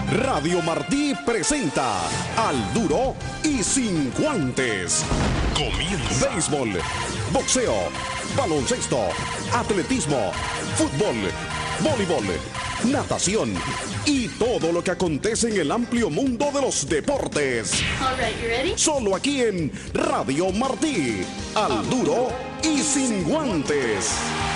Radio Martí presenta Al Duro y Sin Guantes. Comienza. Béisbol, boxeo, baloncesto, atletismo, fútbol, voleibol, natación y todo lo que acontece en el amplio mundo de los deportes. All right, you ready? Solo aquí en Radio Martí. Al Duro y Sin Guantes.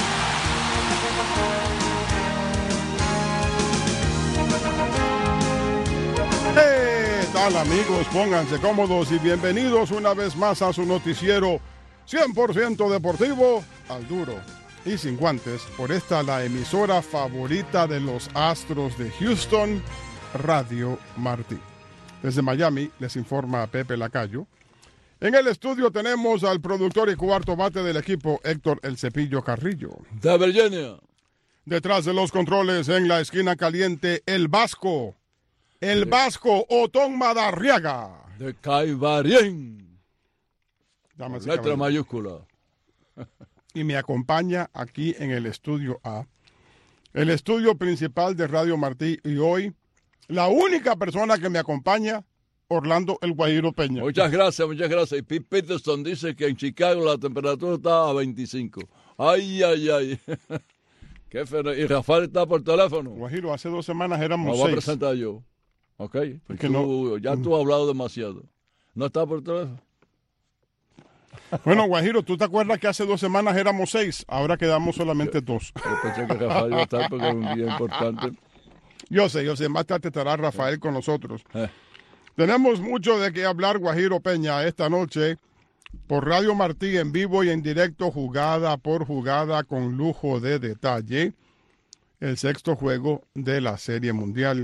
¿Qué tal, amigos? Pónganse cómodos y bienvenidos una vez más a su noticiero 100% deportivo, Al Duro y Sin Guantes, por esta la emisora favorita de los Astros de Houston, Radio Martí. Desde Miami les informa Pepe Lacayo. En el estudio tenemos al productor y cuarto bate del equipo, Héctor El Cepillo Carrillo. De Virginia. Detrás de los controles, en la esquina caliente, el Vasco. El Vasco Otón Madarriaga. De Caibarien. Damas y Letra caballeros. mayúscula. Y me acompaña aquí en el estudio A, el estudio principal de Radio Martí, y hoy la única persona que me acompaña, Orlando El Guajiro Peña. Muchas gracias, muchas gracias. Y Pete Peterson dice que en Chicago la temperatura está a 25. Ay, ay, ay. Qué feo. Y Rafael está por teléfono. Guajiro, hace 2 semanas Me éramos voy a 6. presentar yo. Ok. Porque Ya tú has hablado demasiado. ¿No está por teléfono? Bueno, Guajiro, ¿tú te acuerdas que hace 2 semanas éramos 6? Ahora quedamos solamente 2. Yo pensé que Rafael iba a estar porque es un día importante. Yo sé, más tarde estará Rafael con nosotros. Eh. Tenemos mucho de qué hablar, Guajiro Peña, esta noche por Radio Martí, en vivo y en directo, jugada por jugada, con lujo de detalle, el 6º juego de la Serie Mundial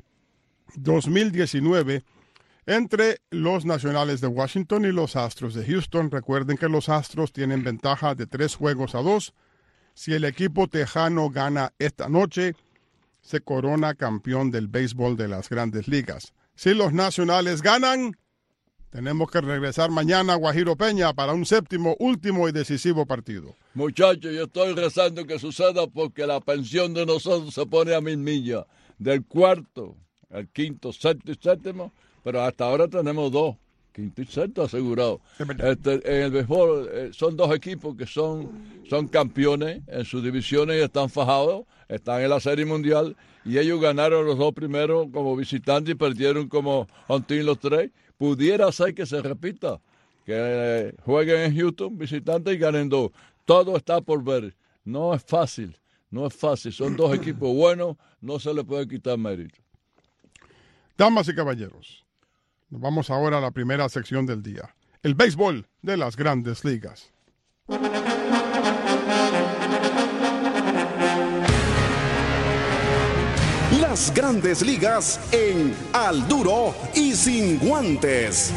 2019 entre los Nacionales de Washington y los Astros de Houston. Recuerden que los Astros tienen ventaja de 3-2. Si el equipo tejano gana esta noche, se corona campeón del béisbol de las Grandes Ligas. Si los Nacionales ganan, tenemos que regresar mañana a Guajiro Peña para un 7º, último y decisivo partido. Muchachos, yo estoy rezando que suceda porque la pensión de nosotros se pone a 1000 millas. Del cuarto, al quinto, sexto y séptimo, pero hasta ahora tenemos 2, quinto y sexto asegurados. En el béisbol son 2 equipos que son campeones en sus divisiones y están fajados, están en la Serie Mundial y ellos ganaron los 2 primeros como visitantes y perdieron como home team los 3. Pudiera ser que se repita, que jueguen en Houston visitantes y ganen 2. Todo está por ver. No es fácil. Son 2 equipos buenos, no se le puede quitar mérito. Damas y caballeros, nos vamos ahora a la primera sección del día, el béisbol de las Grandes Ligas. Las Grandes Ligas en Al Duro y Sin Guantes.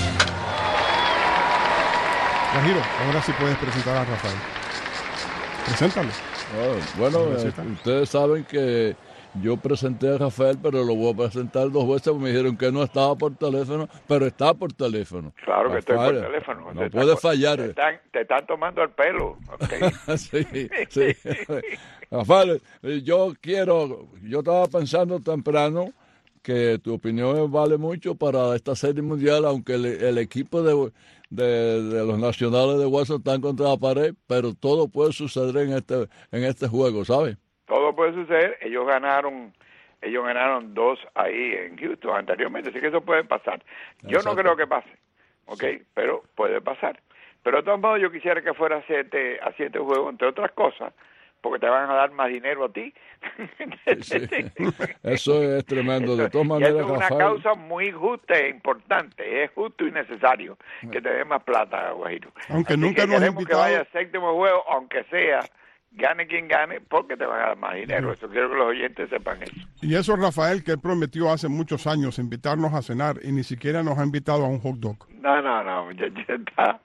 Guajiro, ahora sí puedes presentar a Rafael. Preséntalo. Bueno, Preséntalo. ustedes saben que yo presenté a Rafael, pero lo voy a presentar 2 veces porque me dijeron que no estaba por teléfono, pero está por teléfono. Claro que estoy Rafael, por teléfono. No puede fallar. Te están tomando el pelo. Okay. Sí. Rafael, yo estaba pensando temprano que tu opinión vale mucho para esta Serie Mundial, aunque el equipo de los Nacionales de Washington están contra la pared, pero todo puede suceder en este juego, ¿sabes? Todo puede suceder. Ellos ganaron 2 ahí en Houston anteriormente, así que eso puede pasar. Yo no creo que pase, ¿ok? Pero puede pasar. Pero de todos modos yo quisiera que fuera a 7 juegos, entre otras cosas, porque te van a dar más dinero a ti. Sí. Eso es tremendo. De todas Y maneras, esto es una Rafael, causa muy justa e importante. Es justo y necesario que te den más plata, Guajiro. Aunque Así nunca que nos ha queremos invitado. que vaya al 7º juego, aunque sea, gane quien gane, porque te van a dar más dinero. Eso quiero que los oyentes sepan eso. Y eso, Rafael, que él prometió hace muchos años invitarnos a cenar y ni siquiera nos ha invitado a un hot dog. No, muchachos, está.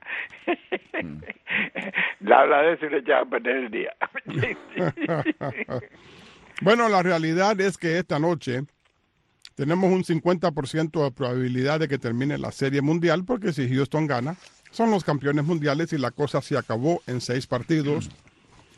Le habla de eso y le echaba a perder el día. Bueno, la realidad es que esta noche tenemos un 50% de probabilidad de que termine la Serie Mundial, porque si Houston gana, son los campeones mundiales y la cosa se acabó en 6 partidos.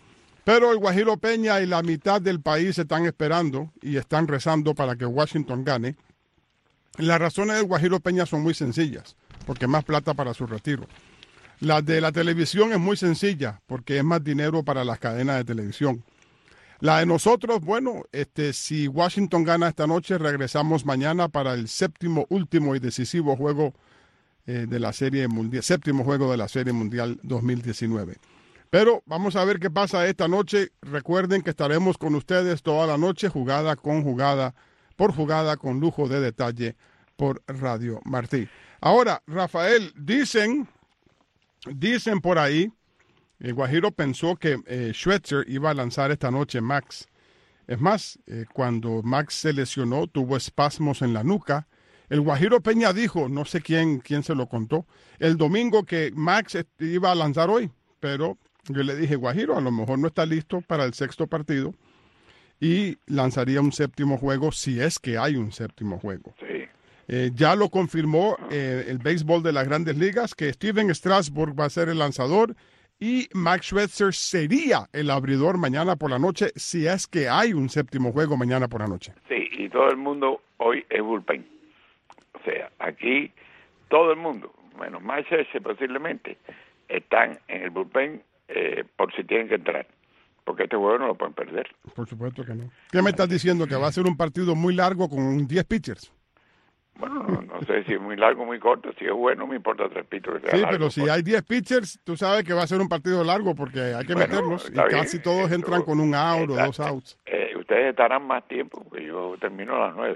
Pero el Guajiro Peña y la mitad del país están esperando y están rezando para que Washington gane. Las razones del Guajiro Peña son muy sencillas, porque es más plata para su retiro. La de la televisión es muy sencilla, porque es más dinero para las cadenas de televisión. La de nosotros, bueno, si Washington gana esta noche, regresamos mañana para el séptimo, último y decisivo juego de la Serie Mundial, séptimo juego de la Serie Mundial 2019. Pero vamos a ver qué pasa esta noche. Recuerden que estaremos con ustedes toda la noche, jugada por jugada, con lujo de detalle por Radio Martí. Ahora, Rafael, dicen por ahí, el Guajiro pensó que Scherzer iba a lanzar esta noche Max. Es más, cuando Max se lesionó, tuvo espasmos en la nuca. El Guajiro Peña dijo, no sé quién se lo contó, el domingo que Max iba a lanzar hoy, pero yo le dije, Guajiro, a lo mejor no está listo para el sexto partido y lanzaría un séptimo juego si es que hay un séptimo juego. Sí. Ya lo confirmó el béisbol de las Grandes Ligas, que Steven Strasburg va a ser el lanzador y Max Scherzer sería el abridor mañana por la noche si es que hay un séptimo juego mañana por la noche. Sí, y todo el mundo hoy es bullpen. O sea, aquí todo el mundo, menos Max Scherzer posiblemente, están en el bullpen por si tienen que entrar. Porque este juego no lo pueden perder. Por supuesto que no. ¿Qué me estás diciendo? ¿Que va a ser un partido muy largo con 10 pitchers? Bueno, no sé si es muy largo o muy corto. Si es bueno, me importa 3 pitchers. Sí, pero si hay 10 pitchers, tú sabes que va a ser un partido largo porque hay que meterlos. Y casi todos entran con un out o 2 outs. Ustedes estarán más tiempo porque yo termino a las 9.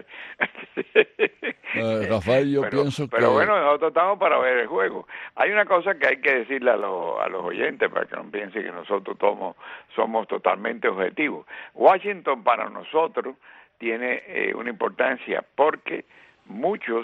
Rafael, yo pienso que... Pero bueno, nosotros estamos para ver el juego. Hay una cosa que hay que decirle a los oyentes para que no piensen que nosotros somos totalmente objetivos. Washington para nosotros tiene una importancia porque muchos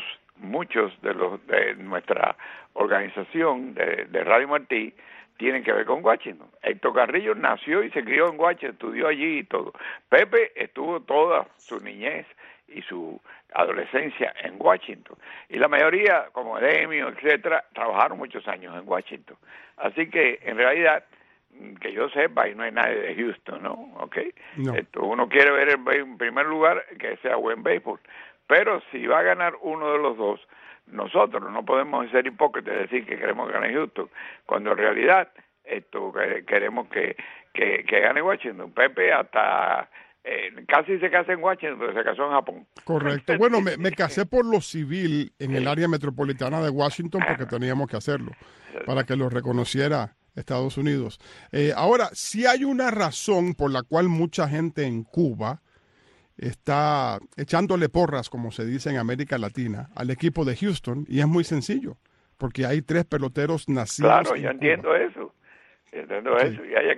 de nuestra organización de Radio Martí tienen que ver con Washington. Héctor Carrillo nació y se crió en Washington, estudió allí y todo. Pepe estuvo toda su niñez y su adolescencia en Washington. Y la mayoría, como Demio, etcétera, trabajaron muchos años en Washington. Así que, en realidad, que yo sepa, y no hay nadie de Houston, ¿no? ¿Okay? No. Uno quiere ver en primer lugar que sea buen béisbol. Pero si va a ganar uno de los dos, nosotros no podemos ser hipócritas y decir que queremos que gane Houston, cuando en realidad queremos que gane Washington. Pepe hasta casi se casa en Washington, pero se casó en Japón. Correcto. Bueno, me casé por lo civil en el área metropolitana de Washington porque teníamos que hacerlo para que lo reconociera Estados Unidos. Ahora, sí hay una razón por la cual mucha gente en Cuba está echándole porras, como se dice en América Latina, al equipo de Houston, y es muy sencillo, porque hay 3 peloteros nacidos. Claro, yo entiendo eso. Entiendo eso.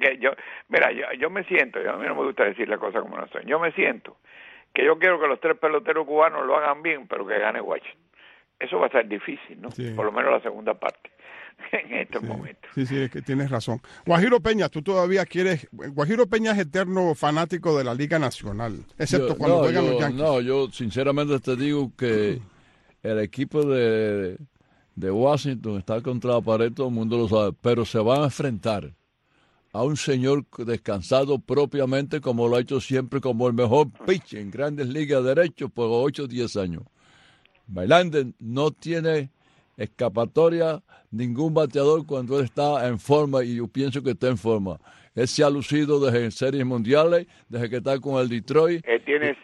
Yo me siento, a mí no me gusta decir las cosas como no son. Yo me siento que yo quiero que los 3 peloteros cubanos lo hagan bien, pero que gane Washington. Eso va a ser difícil, ¿no? Sí. Por lo menos la segunda parte. En estos momentos. Sí, es que tienes razón. Guajiro Peña, tú todavía quieres... Guajiro Peña es eterno fanático de la Liga Nacional, excepto cuando juegan los Yankees. No, yo sinceramente te digo que el equipo de Washington está contra la pared, todo el mundo lo sabe, pero se van a enfrentar a un señor descansado propiamente como lo ha hecho siempre, como el mejor pitcher en Grandes Ligas derecho por 8 o 10 años. Verlander no tiene escapatoria ningún bateador cuando él está en forma, y yo pienso que está en forma. Él se ha lucido desde series mundiales, desde que está con el Detroit. Él tiene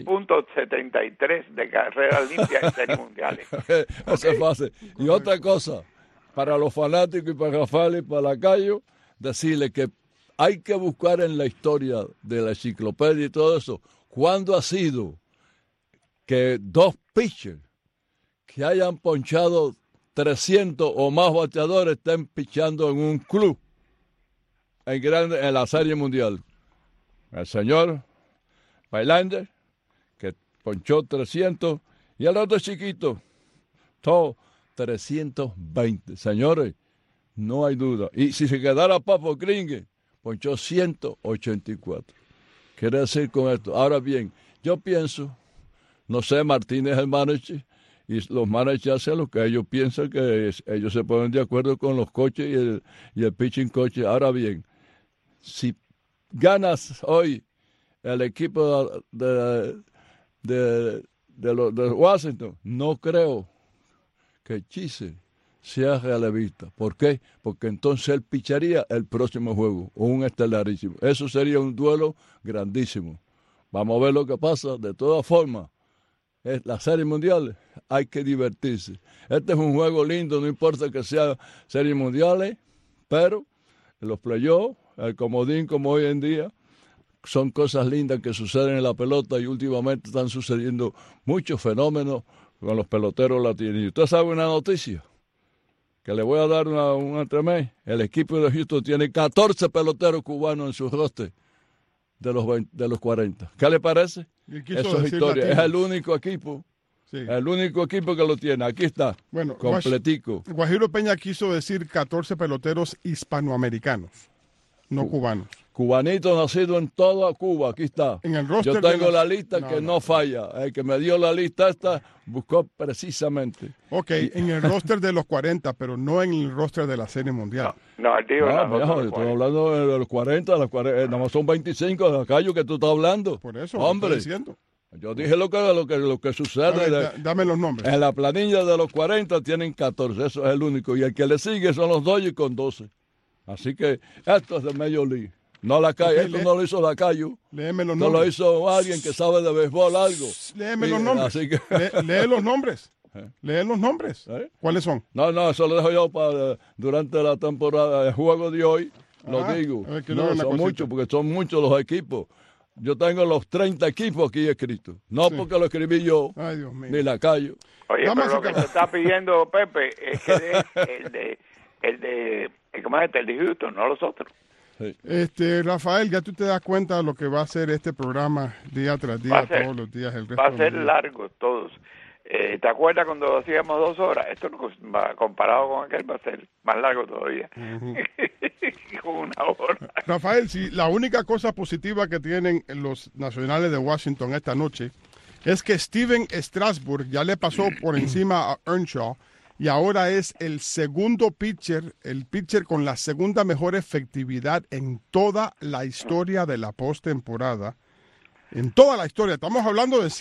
5.73 de carrera limpia en series mundiales. Eso es fácil. Y otra cosa, para los fanáticos y para Rafael y para Lacayo, decirle que hay que buscar en la historia de la enciclopedia y todo eso, cuándo ha sido que 2 pitchers que hayan ponchado 300 o más bateadores estén pichando en un club en la Serie Mundial. El señor Verlander, que ponchó 300, y el otro chiquito, todo 320. Señores, no hay duda. Y si se quedara Papo Gringue, ponchó 184. Quiere decir con esto. Ahora bien, yo pienso, no sé, Martínez el manager, y los managers hacen lo que ellos piensan, que ellos se ponen de acuerdo con los coaches y el pitching coach. Ahora bien, si ganas hoy el equipo de Washington, no creo que Chise sea relevista. ¿Por qué? Porque entonces él picharía el próximo juego, o un estelarísimo. Eso sería un duelo grandísimo. Vamos a ver lo que pasa. De todas formas, la Serie Mundial hay que divertirse. Este es un juego lindo, no importa que sea Serie Mundial, pero los playoffs, el comodín como hoy en día, son cosas lindas que suceden en la pelota y últimamente están sucediendo muchos fenómenos con los peloteros latinos. ¿Y usted sabe una noticia? Que le voy a dar un entremés. El equipo de Houston tiene 14 peloteros cubanos en su roster de los 40. ¿Qué le parece? Eso es historia. Latinos. Es el único equipo. Sí. El único equipo que lo tiene. Aquí está. Bueno, completico. Guajiro Peña quiso decir 14 peloteros hispanoamericanos, no cubanos. Cubanito nacido en toda Cuba, aquí está. En el roster yo tengo la lista que no falla. El que me dio la lista esta buscó precisamente. Ok, en el roster de los 40, pero no en el roster de la Serie Mundial. No, el tío. Estoy hablando de los 40, nada más son 25 de Acayo que tú estás hablando. Por eso, hombre. Estoy diciendo. Yo dije lo que sucede. Ver, dame los nombres. En la planilla de los 40 tienen 14, eso es el único. Y el que le sigue son los Dodgers con 12. Así que esto es de Major League. No esto no lo hizo Lacayo. Léeme los nombres. No lo hizo alguien que sabe de béisbol algo. Léeme los nombres. Así que... lee los nombres. Lee los nombres. ¿Cuáles son? No, eso lo dejo yo para durante la temporada. El juego de hoy, lo digo. No, son muchos, porque son muchos los equipos. Yo tengo los 30 equipos aquí escritos. No porque lo escribí yo, ay, Dios mío, ni Lacayo. Oye, pero lo que se está pidiendo, Pepe, es que el de Houston, no los otros. Sí. Rafael, ya tú te das cuenta de lo que va a ser este programa día tras día, todos los días. El resto va a ser largo todos. ¿Te acuerdas cuando hacíamos 2 horas? Esto comparado con aquel va a ser más largo todavía. Con 1 hora. Rafael, si la única cosa positiva que tienen los Nacionales de Washington esta noche es que Steven Strasburg ya le pasó por encima a Earnshaw y ahora es el segundo pitcher, el pitcher con la segunda mejor efectividad en toda la historia de la postemporada. En toda la historia, estamos hablando de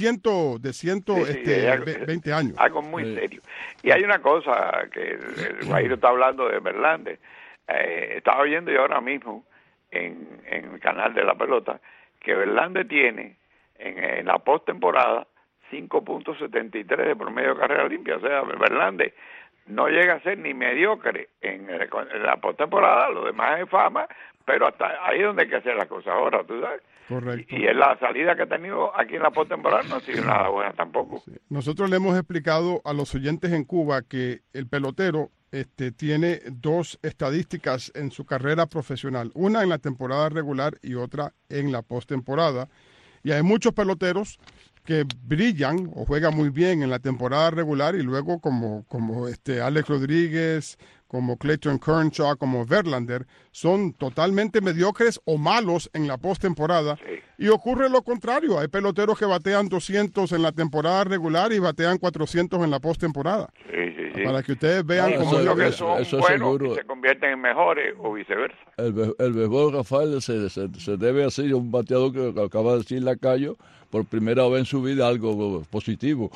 20 años. Algo muy serio. Y hay una cosa que el Guajiro está hablando de Verlander. Estaba viendo yo ahora mismo en el canal de la pelota que Verlander tiene en la postemporada 5.73 de promedio de carrera limpia. O sea, Verlander no llega a ser ni mediocre en la postemporada, lo demás es fama, pero hasta ahí es donde hay que hacer las cosas ahora, ¿tú sabes? Correcto. Y en la salida que ha tenido aquí en la postemporada no ha sido nada buena tampoco. Sí. Nosotros le hemos explicado a los oyentes en Cuba que el pelotero tiene 2 estadísticas en su carrera profesional, una en la temporada regular y otra en la postemporada. Y hay muchos peloteros que brillan o juegan muy bien en la temporada regular y luego como Alex Rodríguez, como Clayton Kershaw, como Verlander, son totalmente mediocres o malos en la postemporada. Sí. Y ocurre lo contrario. Hay peloteros que batean 200 en la temporada regular y batean 400 en la postemporada. Sí. Para que ustedes vean cómo es lo que son buenos y se convierten en mejores o viceversa. El béisbol, Rafael, se debe hacer un bateador que acaba de decir Lacayo, por primera vez en su vida algo positivo.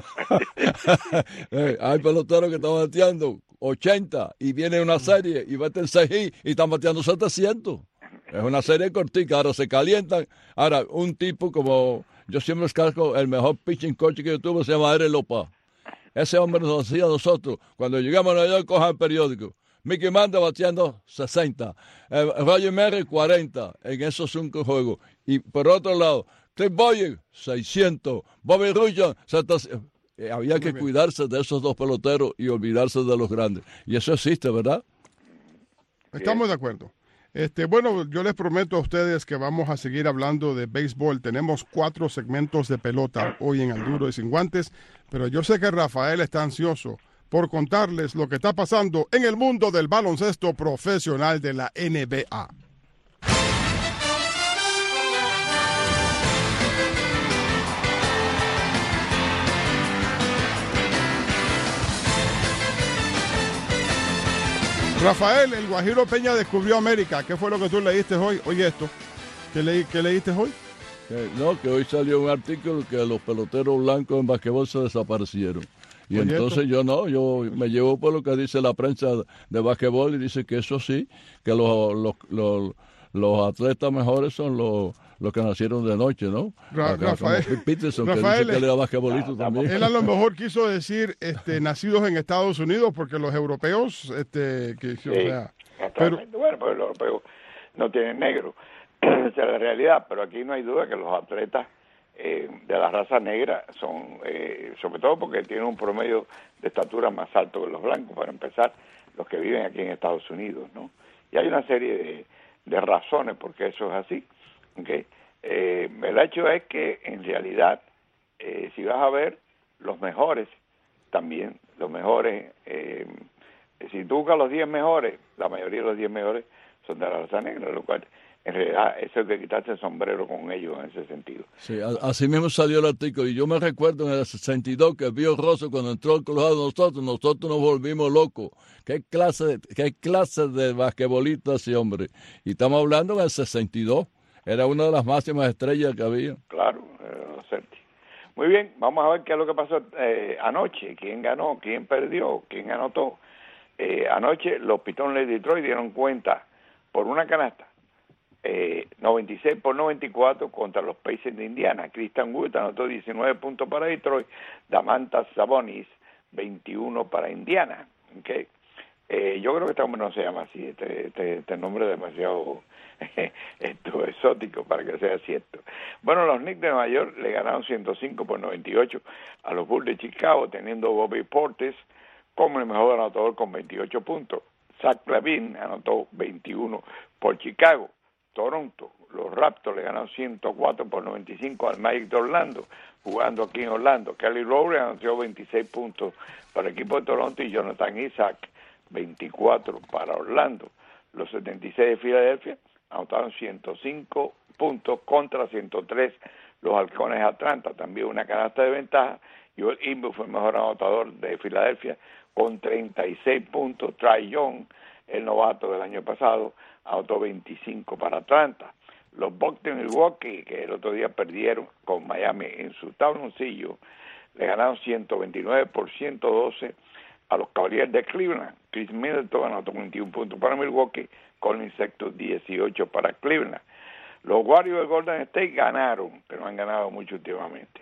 Hay peloteros que están bateando 80 y viene una serie y baten 6 y están bateando 700. Es una serie cortica, ahora se calientan. Ahora, un tipo como, yo siempre escargo, el mejor pitching coach que yo tuve se llama Ere Lopez. Ese hombre nos decía a nosotros, cuando llegamos a Nueva York, cojan el periódico. Mickey Mantle bateando 60, Roger Maris 40 en esos 5 juegos. Y por otro lado, Cliff Boyer 600, Bobby Rujan 700. Había que cuidarse de esos 2 peloteros y olvidarse de los grandes. Y eso existe, ¿verdad? Estamos de acuerdo. Bueno, yo les prometo a ustedes que vamos a seguir hablando de béisbol. Tenemos 4 segmentos de pelota hoy en Al Duro y Sin Guantes, pero yo sé que Rafael está ansioso por contarles lo que está pasando en el mundo del baloncesto profesional de la NBA. Rafael, el Guajiro Peña descubrió América. ¿Qué fue lo que tú leíste hoy? Oye esto. ¿Qué leíste hoy? Que hoy salió un artículo que los peloteros blancos en basquetbol se desaparecieron. Y Oye, entonces yo me llevo por lo que dice la prensa de basquetbol y dice que eso sí, que los atletas mejores son los que nacieron de noche, ¿no? Rafael, como Peterson, que Rafael, dice que él era basquetbolista también. Él a lo mejor quiso decir nacidos en Estados Unidos, porque los europeos, sí, o sea, pero bueno, pues los europeos no tienen negro. Esa es la realidad, pero aquí no hay duda que los atletas de la raza negra son, sobre todo porque tienen un promedio de estatura más alto que los blancos, para empezar, los que viven aquí en Estados Unidos, ¿no? Y hay una serie de razones por qué eso es así, ¿okay? El hecho es que, en realidad, si vas a ver, los mejores, también, los mejores, si tú buscas los 10 mejores, la mayoría de los 10 mejores son de la raza negra, lo cual, en realidad, eso es de quitarse el sombrero con ellos en ese sentido. Sí, así mismo salió el artículo. Y yo me recuerdo en el 62 que Bill Russell, cuando entró al colegio de nosotros nos volvimos locos. ¿Qué clase de basquetbolista ese hombre? Y estamos hablando en el 62. Era una de las máximas estrellas que había. Claro, Certi. Muy bien, vamos a ver qué es lo que pasó anoche. ¿Quién ganó? ¿Quién perdió? ¿Quién anotó? Anoche los Pistons de Detroit dieron cuenta por una canasta. 96-94 contra los Pacers de Indiana. Christian Wood anotó 19 puntos para Detroit. Domantas Sabonis 21 para Indiana. Okay. Yo creo que este hombre no se llama así. Este nombre es demasiado exótico para que sea cierto. Bueno, los Knicks de Nueva York le ganaron 105-98 a los Bulls de Chicago, teniendo Bobby Portis como el mejor anotador con 28 puntos. Zach LaVine anotó 21 por Chicago. Toronto, los Raptors le ganaron 104-95 al Magic de Orlando, jugando aquí en Orlando. Kelly Rowe anotó 26 puntos para el equipo de Toronto y Jonathan Isaac 24 para Orlando. Los 76 de Filadelfia anotaron 105 puntos contra 103 los Halcones de Atlanta, también una canasta de ventaja. Joel Embiid fue el mejor anotador de Filadelfia con 36 puntos. Trae Young, el novato del año pasado, anotó 25 para Atlanta. Los Bucks de Milwaukee, que el otro día perdieron con Miami en su tabloncillo, le ganaron 129-112 a los Cavaliers de Cleveland. Chris Middleton anotó 21 puntos para Milwaukee, Colin Sexton 18 para Cleveland. Los Warriors de Golden State ganaron, pero han ganado mucho últimamente.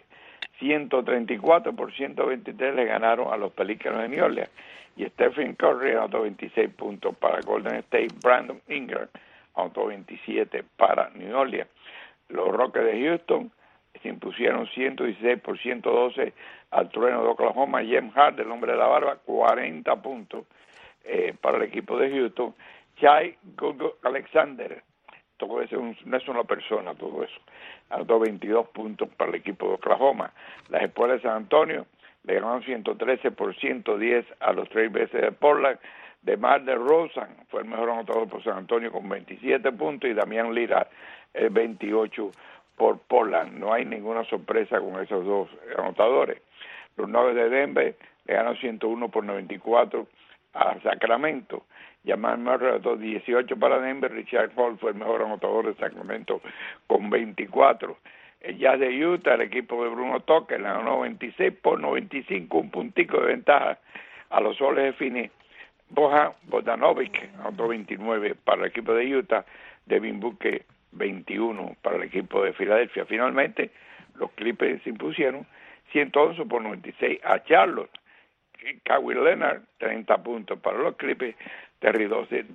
134-123 le ganaron a los Pelicans de New Orleans. Y Stephen Curry anotó 26 puntos para Golden State. Brandon Ingram anotó 27 para New Orleans. Los Rockets de Houston se impusieron 116-112 al Trueno de Oklahoma. James Harden, el hombre de la barba, 40 puntos para el equipo de Houston. Shai Gilgeous-Alexander, todo eso no es una persona, todo eso, anotó 22 puntos para el equipo de Oklahoma. Las Espuelas de San Antonio le ganaron 113-110 a los Trail Blazers de Portland. DeMar DeRozan fue el mejor anotador por San Antonio con 27 puntos y Damián Lillard 28 por Portland. No hay ninguna sorpresa con esos dos anotadores. Los Nuggets de Denver le ganaron 101-94 a Sacramento. Jamal Murray anotó 18 para Denver. Richard Hall fue el mejor anotador de Sacramento con 24. El Jazz de Utah, el equipo de Bruno Tucker, le ganó 96-95, un puntico de ventaja a los Soles de Phoenix. Bojan Bogdanovic anotó 29 para el equipo de Utah. Devin Booker 21 para el equipo de Filadelfia. Finalmente, los Clippers se impusieron 111-96 a Charlotte. Kawhi Leonard 30 puntos para los Clippers. Terry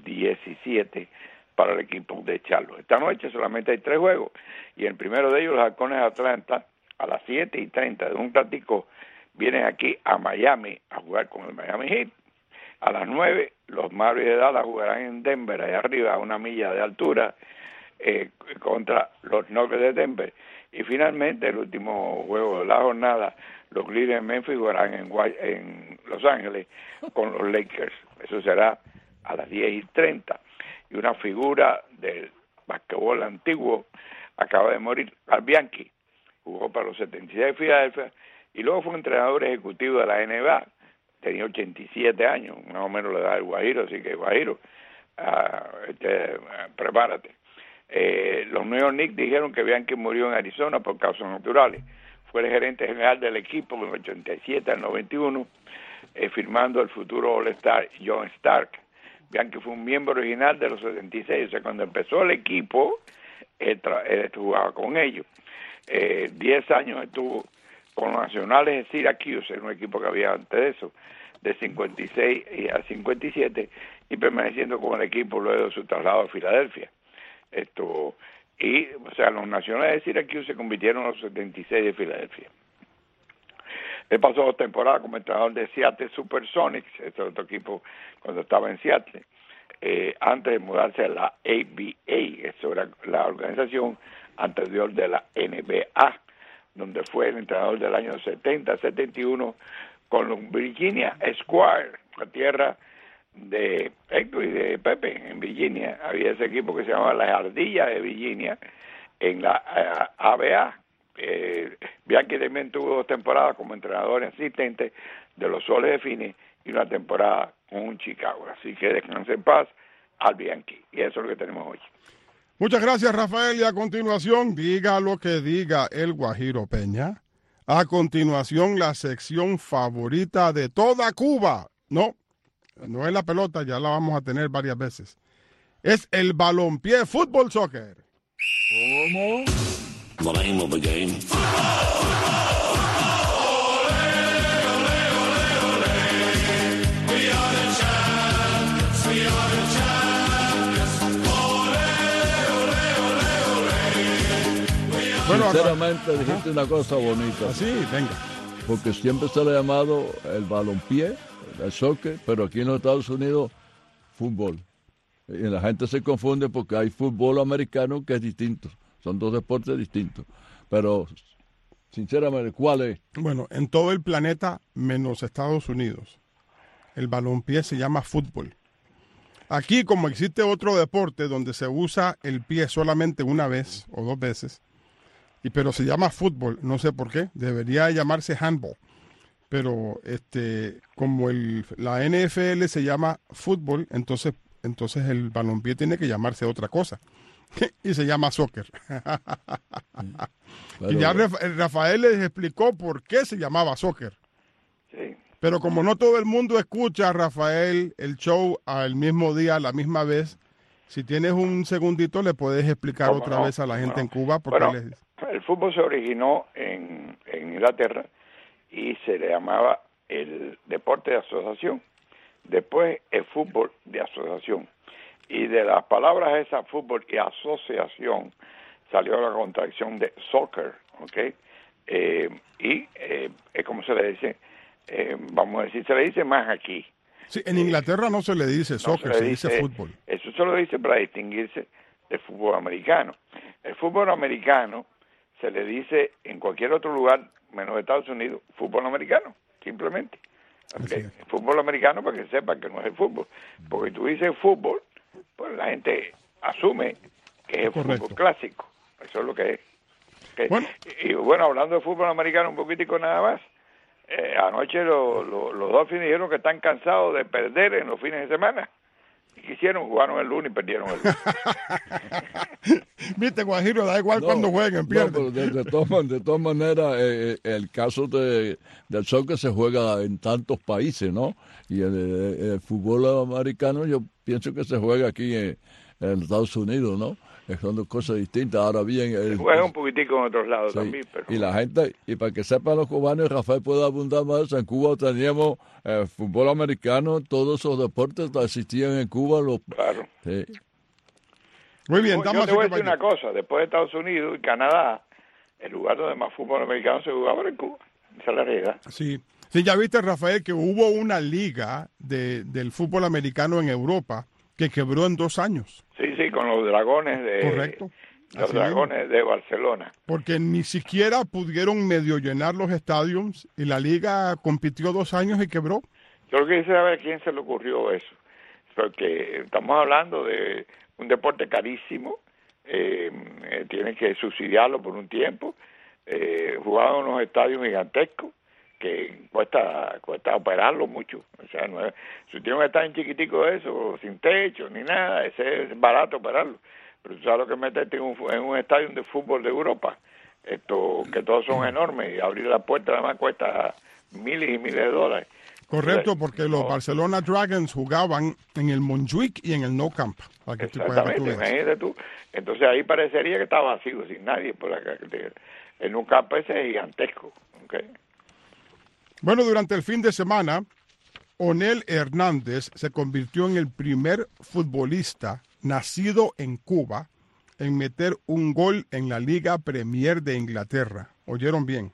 17 para el equipo de Charlotte. Esta noche solamente hay 3 juegos y el primero de ellos, los Halcones de Atlanta, a las 7:30 de un ratico vienen aquí a Miami a jugar con el Miami Heat. A las 9 los Mavericks de Dallas jugarán en Denver, allá arriba a una milla de altura, contra los Nuggets de Denver. Y finalmente el último juego de la jornada, los Clippers de Memphis jugarán en Los Ángeles con los Lakers. Eso será a las 10:30. Y una figura del basquetbol antiguo acaba de morir, Al Bianchi, jugó para los 76 de Filadelfia y luego fue entrenador ejecutivo de la NBA. Tenía 87 años, más o menos la edad del Guajiro, así que Guajiro, prepárate. Los New York Knicks dijeron que Bianchi murió en Arizona por causas naturales. Fue el gerente general del equipo en el 87 al 91, firmando el futuro All-Star John Stark. Bianchi fue un miembro original de los 76, o sea, cuando empezó el equipo, él jugaba con ellos. 10 años estuvo con los Nacionales de Syracuse, en un equipo que había antes de eso, de 56 a 57, y permaneciendo con el equipo luego de su traslado a Filadelfia. O sea, los Nacionales de Syracuse se convirtieron en los 76 de Filadelfia. Él pasó 2 temporadas como entrenador de Seattle Supersonics, este es otro equipo cuando estaba en Seattle, antes de mudarse a la ABA, eso era la organización anterior de la NBA, donde fue el entrenador del año 70-71 con los Virginia Squire, la tierra de Héctor y de Pepe en Virginia. Había ese equipo que se llamaba las Ardillas de Virginia en la ABA. Bianchi también tuvo 2 temporadas como entrenador asistente de los Soles de Phoenix y una temporada con Chicago. Así que descanse en paz al Bianchi. Y eso es lo que tenemos hoy. Muchas gracias, Rafael. Y a continuación, diga lo que diga el Guajiro Peña. A continuación, la sección favorita de toda Cuba. No es la pelota, ya la vamos a tener varias veces. Es el balompié, fútbol, soccer. ¿Cómo? The name of the game. Bueno, sinceramente dijiste una cosa bonita. Así, venga. Porque siempre se le ha llamado el balompié, el soccer, pero aquí en los Estados Unidos, fútbol. Y la gente se confunde porque hay fútbol americano que es distinto. Son 2 deportes distintos. Pero, sinceramente, ¿cuál es? Bueno, en todo el planeta, menos Estados Unidos, el balompié se llama fútbol. Aquí, como existe otro deporte donde se usa el pie solamente una vez o 2 veces, pero se llama fútbol, no sé por qué, debería llamarse handball. Pero como la NFL se llama fútbol, entonces el balompié tiene que llamarse otra cosa. Y se llama soccer. Pero, y ya Rafael les explicó por qué se llamaba soccer. Sí. Pero como no todo el mundo escucha, Rafael, el show al mismo día, a la misma vez, si tienes un segundito le puedes explicar otra vez a la gente en Cuba. Porque bueno, el fútbol se originó en Inglaterra y se le llamaba el deporte de asociación. Después el fútbol de asociación. Y de las palabras esas, fútbol y asociación, salió la contracción de soccer, ¿ok? ¿Cómo se le dice? Vamos a decir, se le dice más aquí. Sí, en Inglaterra no se le dice soccer, se dice fútbol. Eso se lo dice para distinguirse del fútbol americano. El fútbol americano se le dice en cualquier otro lugar, menos Estados Unidos, fútbol americano, simplemente. Okay. El fútbol americano para que sepan que no es el fútbol. Porque tú dices fútbol, pues la gente asume que es el fútbol clásico. Eso es lo que es. Okay. Bueno. Y bueno, hablando de fútbol americano un poquitico nada más, anoche los Dolphins dijeron que están cansados de perder en los fines de semana. Y quisieron, jugaron el lunes y perdieron el lunes. Viste, Guajiro, da igual cuando jueguen, pierden. De todas maneras, el caso del soccer se juega en tantos países, ¿no? Y el fútbol americano yo pienso que se juega aquí en Estados Unidos, ¿no? Son 2 cosas distintas. Ahora bien, se juega un poquitico en otros lados también. Pero... Y la gente, y para que sepan los cubanos, Rafael puede abundar más, en Cuba teníamos fútbol americano, todos esos deportes existían en Cuba. Claro. Sí. Muy bien, yo te voy a decir una cosa, después de Estados Unidos y Canadá, el lugar donde más fútbol americano se jugaba era en Cuba. Esa es la realidad. Sí, ya viste, Rafael, que hubo una liga del fútbol americano en Europa que quebró en 2 años. Sí, con los Dragones de... Correcto. Los Dragones de Barcelona. Porque ni siquiera pudieron medio llenar los estadios y la liga compitió 2 años y quebró. Yo lo que quise saber a quién se le ocurrió eso. Porque estamos hablando de un deporte carísimo, tienen que subsidiarlo por un tiempo, jugaban en unos estadios gigantescos que cuesta operarlo mucho. O sea, si tiene un estadio chiquitico de eso, sin techo ni nada, ese es barato operarlo. pero tú sabes lo que meterte en un estadio de fútbol de Europa, que todos son enormes, y abrir la puerta además cuesta miles y miles de dólares. Correcto, porque los Barcelona Dragons jugaban en el Montjuic y en el Nou Camp. Exactamente, imagínate tú. Entonces ahí parecería que está vacío, sin nadie por acá. El Nou Camp ese es gigantesco. Okay. Bueno, durante el fin de semana, Onel Hernández se convirtió en el primer futbolista nacido en Cuba en meter un gol en la Liga Premier de Inglaterra. ¿Oyeron bien?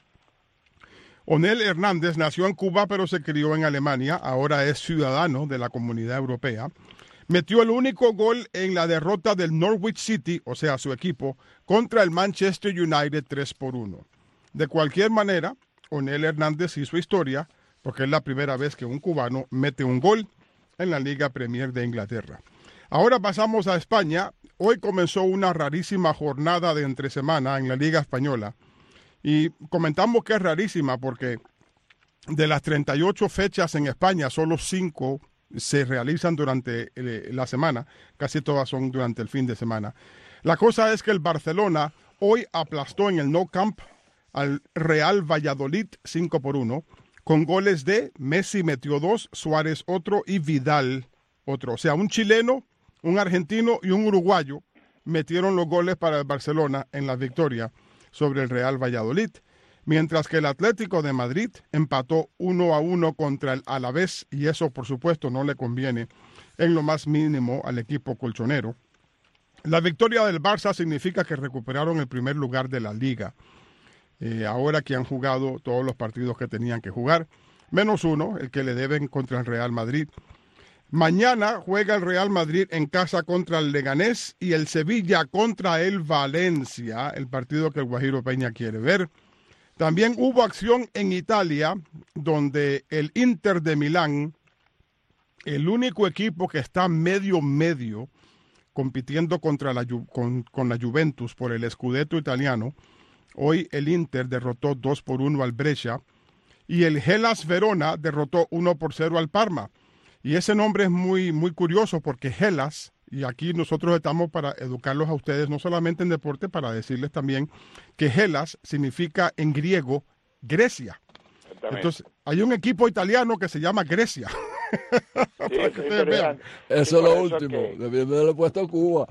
Onel Hernández nació en Cuba, pero se crió en Alemania. Ahora es ciudadano de la Comunidad Europea. Metió el único gol en la derrota del Norwich City, o sea, su equipo, contra el Manchester United 3-1. De cualquier manera, Onel Hernández hizo historia, porque es la primera vez que un cubano mete un gol en la Liga Premier de Inglaterra. Ahora pasamos a España. Hoy comenzó una rarísima jornada de entresemana en la Liga Española. Y comentamos que es rarísima porque de las 38 fechas en España, solo 5 se realizan durante la semana. Casi todas son durante el fin de semana. La cosa es que el Barcelona hoy aplastó en el Nou Camp al Real Valladolid 5-1, con goles de Messi metió 2, Suárez otro y Vidal otro. O sea, un chileno, un argentino y un uruguayo metieron los goles para el Barcelona en la victoria sobre el Real Valladolid, mientras que el Atlético de Madrid empató 1-1 contra el Alavés, y eso por supuesto no le conviene en lo más mínimo al equipo colchonero. La victoria del Barça significa que recuperaron el primer lugar de la Liga, ahora que han jugado todos los partidos que tenían que jugar, menos uno, el que le deben contra el Real Madrid. Mañana juega el Real Madrid en casa contra el Leganés y el Sevilla contra el Valencia, el partido que el Guajiro Peña quiere ver. También hubo acción en Italia, donde el Inter de Milán, el único equipo que está medio, compitiendo contra con la Juventus por el Scudetto italiano, hoy el Inter derrotó 2-1 al Brescia y el Hellas Verona derrotó 1-0 al Parma. Y ese nombre es muy, muy curioso porque Hellas, y aquí nosotros estamos para educarlos a ustedes, no solamente en deporte, para decirles también que Hellas significa en griego Grecia. Entonces, hay un equipo italiano que se llama Grecia. Sí, para que ustedes vean. Eso es lo último, debían haberle puesto Cuba.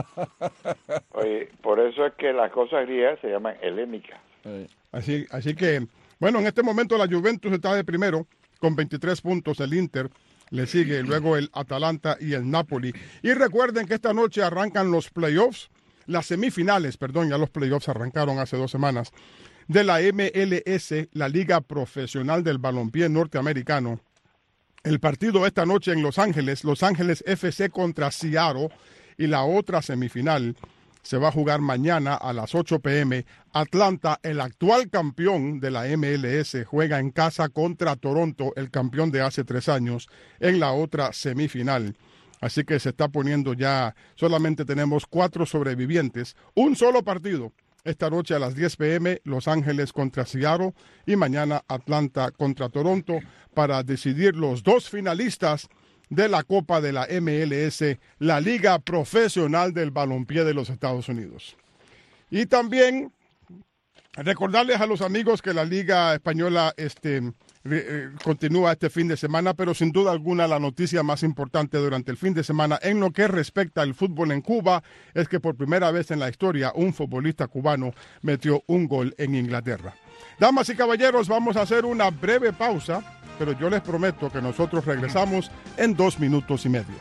Oye, por eso es que las cosas griegas se llaman helénicas. Así que, bueno, en este momento la Juventus está de primero con 23 puntos, el Inter le sigue, luego el Atalanta y el Napoli. Y recuerden que esta noche arrancan los playoffs, las semifinales, perdón, ya los playoffs arrancaron hace 2 semanas, de la MLS, la Liga Profesional del Balompié Norteamericano. El partido esta noche en Los Ángeles FC contra Seattle, y la otra semifinal se va a jugar mañana a las 8 p.m. Atlanta, el actual campeón de la MLS, juega en casa contra Toronto, el campeón de hace 3 años, en la otra semifinal. Así que se está poniendo ya, solamente tenemos 4 sobrevivientes, un solo partido. Esta noche a las 10 p.m. Los Ángeles contra Seattle y mañana Atlanta contra Toronto para decidir los 2 finalistas de la Copa de la MLS, la Liga Profesional del Balompié de los Estados Unidos. Y también recordarles a los amigos que la Liga Española continúa este fin de semana, pero sin duda alguna la noticia más importante durante el fin de semana en lo que respecta al fútbol en Cuba es que por primera vez en la historia un futbolista cubano metió un gol en Inglaterra. Damas y caballeros, vamos a hacer una breve pausa, pero yo les prometo que nosotros regresamos en 2 minutos y medio.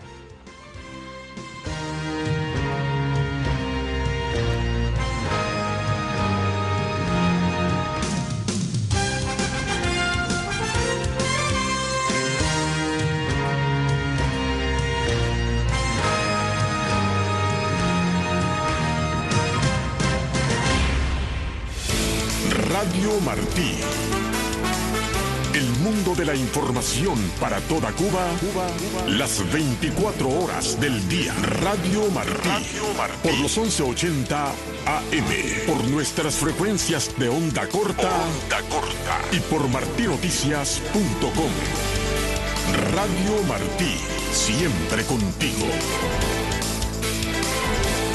Radio Martí. El mundo de la información para toda Cuba, las 24 horas del día. Radio Martí. Por los 1180 AM. Por nuestras frecuencias de onda corta. Y por martinoticias.com. Radio Martí. Siempre contigo.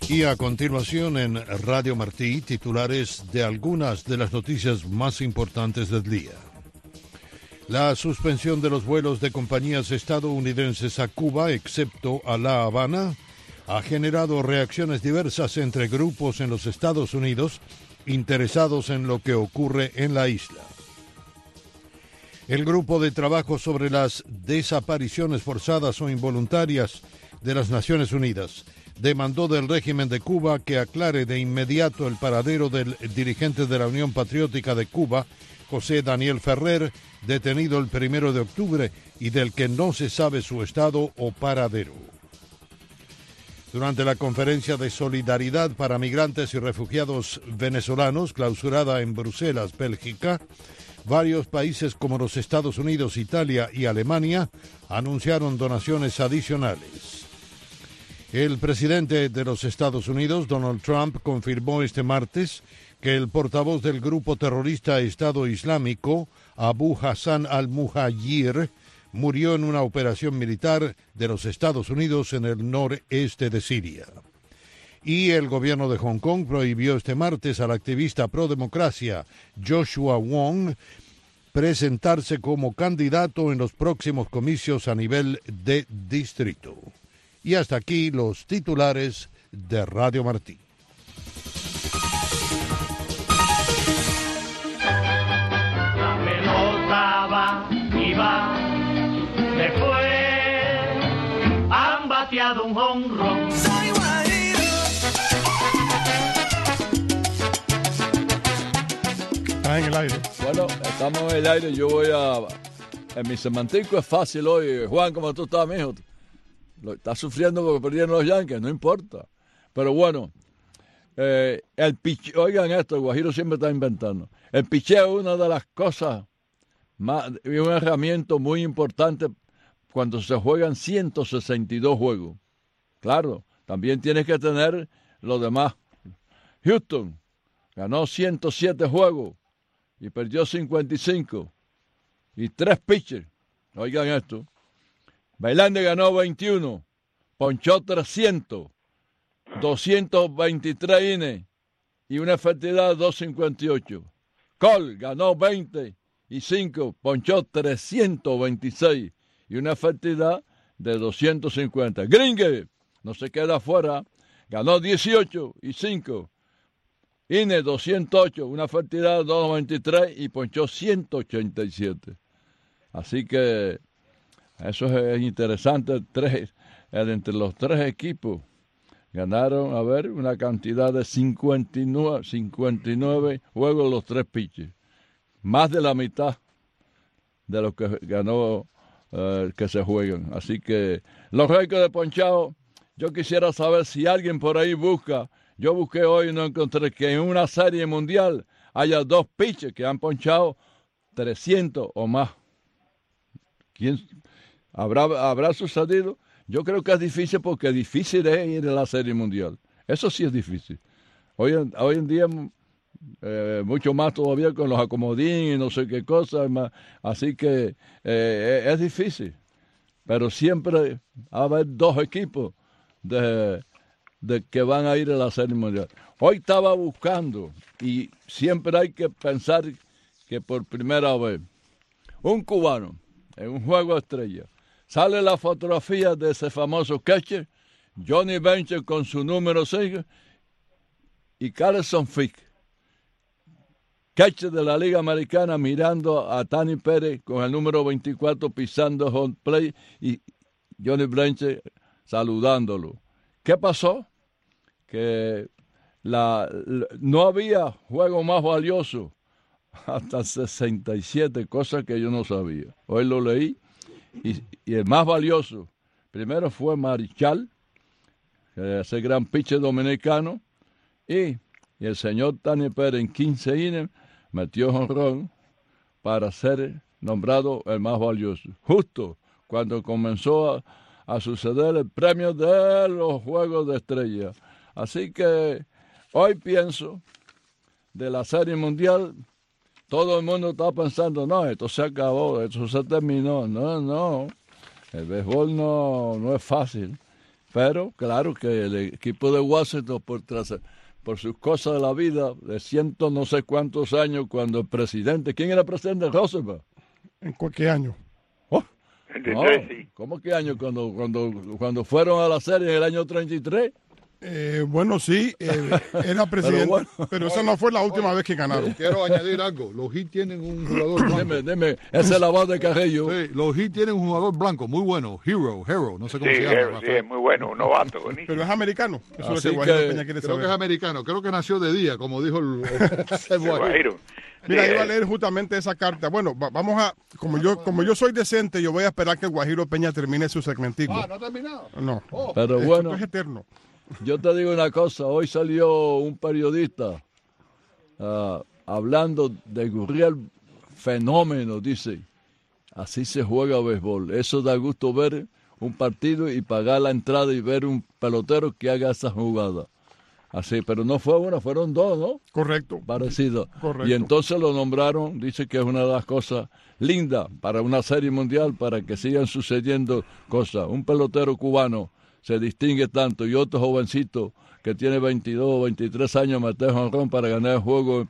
Y a continuación en Radio Martí, titulares de algunas de las noticias más importantes del día. La suspensión de los vuelos de compañías estadounidenses a Cuba, excepto a La Habana, ha generado reacciones diversas entre grupos en los Estados Unidos interesados en lo que ocurre en la isla. El Grupo de Trabajo sobre las Desapariciones Forzadas o Involuntarias de las Naciones Unidas demandó del régimen de Cuba que aclare de inmediato el paradero del dirigente de la Unión Patriótica de Cuba, José Daniel Ferrer, detenido el 1 de octubre y del que no se sabe su estado o paradero. Durante la conferencia de solidaridad para migrantes y refugiados venezolanos, clausurada en Bruselas, Bélgica, varios países como los Estados Unidos, Italia y Alemania anunciaron donaciones adicionales. El presidente de los Estados Unidos, Donald Trump, confirmó este martes que el portavoz del grupo terrorista Estado Islámico, Abu Hassan al-Muhajir, murió en una operación militar de los Estados Unidos en el noreste de Siria. Y el gobierno de Hong Kong prohibió este martes al activista pro-democracia Joshua Wong presentarse como candidato en los próximos comicios a nivel de distrito. Y hasta aquí los titulares de Radio Martí. La pelota va y va, después han bateado un jonrón. Está en el aire. Bueno, estamos en el aire. Yo voy a... En mi semantico es fácil hoy. Juan, ¿cómo tú estás, mijo? Estás sufriendo porque perdieron los Yankees, no importa. Pero bueno, el picheo, oigan esto, el Guajiro siempre está inventando. El picheo es una de las cosas más, un herramienta muy importante cuando se juegan 162 juegos. Claro, también tienes que tener lo demás. Houston ganó 107 juegos y perdió 55. Y 3 pitchers. Oigan esto. Verlander ganó 21, ponchó 300, 223 innings y una efectividad de 2.58. Cole ganó 25, ponchó 326 y una efectividad de 250. Gringe no se queda afuera, ganó 18 y 5 innings, 208, una efectividad de 2.93 y ponchó 187. Así que eso es interesante. Entre los 3 equipos ganaron, una cantidad de 59 juegos los 3 pitchers. Más de la mitad de lo que ganó que se juegan. Así que los récords de ponchado, yo quisiera saber si alguien por ahí busca. Yo busqué hoy y no encontré que en una serie mundial haya 2 pitchers que han ponchado 300 o más. ¿Quién habrá sucedido? Yo creo que es difícil porque difícil es ir a la Serie Mundial. Eso sí es difícil. Hoy en día, mucho más todavía con los acomodín y no sé qué cosas. Así que es difícil. Pero siempre va a haber 2 equipos de que van a ir a la Serie Mundial. Hoy estaba buscando y siempre hay que pensar que por primera vez un cubano en un juego de estrella sale la fotografía de ese famoso catcher, Johnny Bench con su número 6 y Carlson Fisk, catcher de la Liga Americana, mirando a Tani Pérez con el número 24 pisando home plate y Johnny Bench saludándolo. ¿Qué pasó? Que no había juego más valioso hasta 67, cosas que yo no sabía. Hoy lo leí. Y el más valioso, primero fue Marichal, ese gran pitcher dominicano, y el señor Tani Pérez en 15 innings metió jonrón para ser nombrado el más valioso. Justo cuando comenzó a suceder el premio de los Juegos de Estrella. Así que hoy pienso de la Serie Mundial. Todo el mundo está pensando, no, esto se acabó, esto se terminó. No, el béisbol no es fácil. Pero, claro que el equipo de Washington, por sus cosas de la vida, de ciento no sé cuántos años, cuando el presidente, ¿quién era el presidente? Roosevelt. ¿En cualquier año? Oh, no, 33, sí. ¿cómo qué año? Cuando fueron a la serie en el año 33. Bueno, sí, era presidente, pero esa no fue la última vez que ganaron. Quiero añadir algo. Los Heat tienen un jugador blanco. Dime, esa es la voz de Carrillo. Sí, los Heat tienen un jugador blanco muy bueno. Hero, no sé cómo Sí, se llama. sí, es muy bueno, un novato, buenísimo. Pero es americano. Eso es lo Así que Guajiro que Peña quiere Creo que saber. es americano. Creo que nació de día, como dijo el Guajiro. Mira, Sí, iba a leer justamente esa carta. Bueno, vamos a, como yo soy decente, yo voy a esperar que el Guajiro Peña termine su segmentico. ¿no ha terminado? No, Pero esto bueno, es eterno. yo te digo una cosa, hoy salió un periodista hablando de Gurriel fenómeno, dice, así se juega béisbol. Eso da gusto ver un partido y pagar la entrada y ver un pelotero que haga esa jugada. Así, pero no fue una, fueron dos, ¿no? Correcto. Parecido. Correcto. Y entonces lo nombraron, dice que es una de las cosas lindas para una serie mundial, para que sigan sucediendo cosas. Un pelotero cubano se distingue tanto y otro jovencito que tiene 22 o 23 años mete jonrón para ganar el juego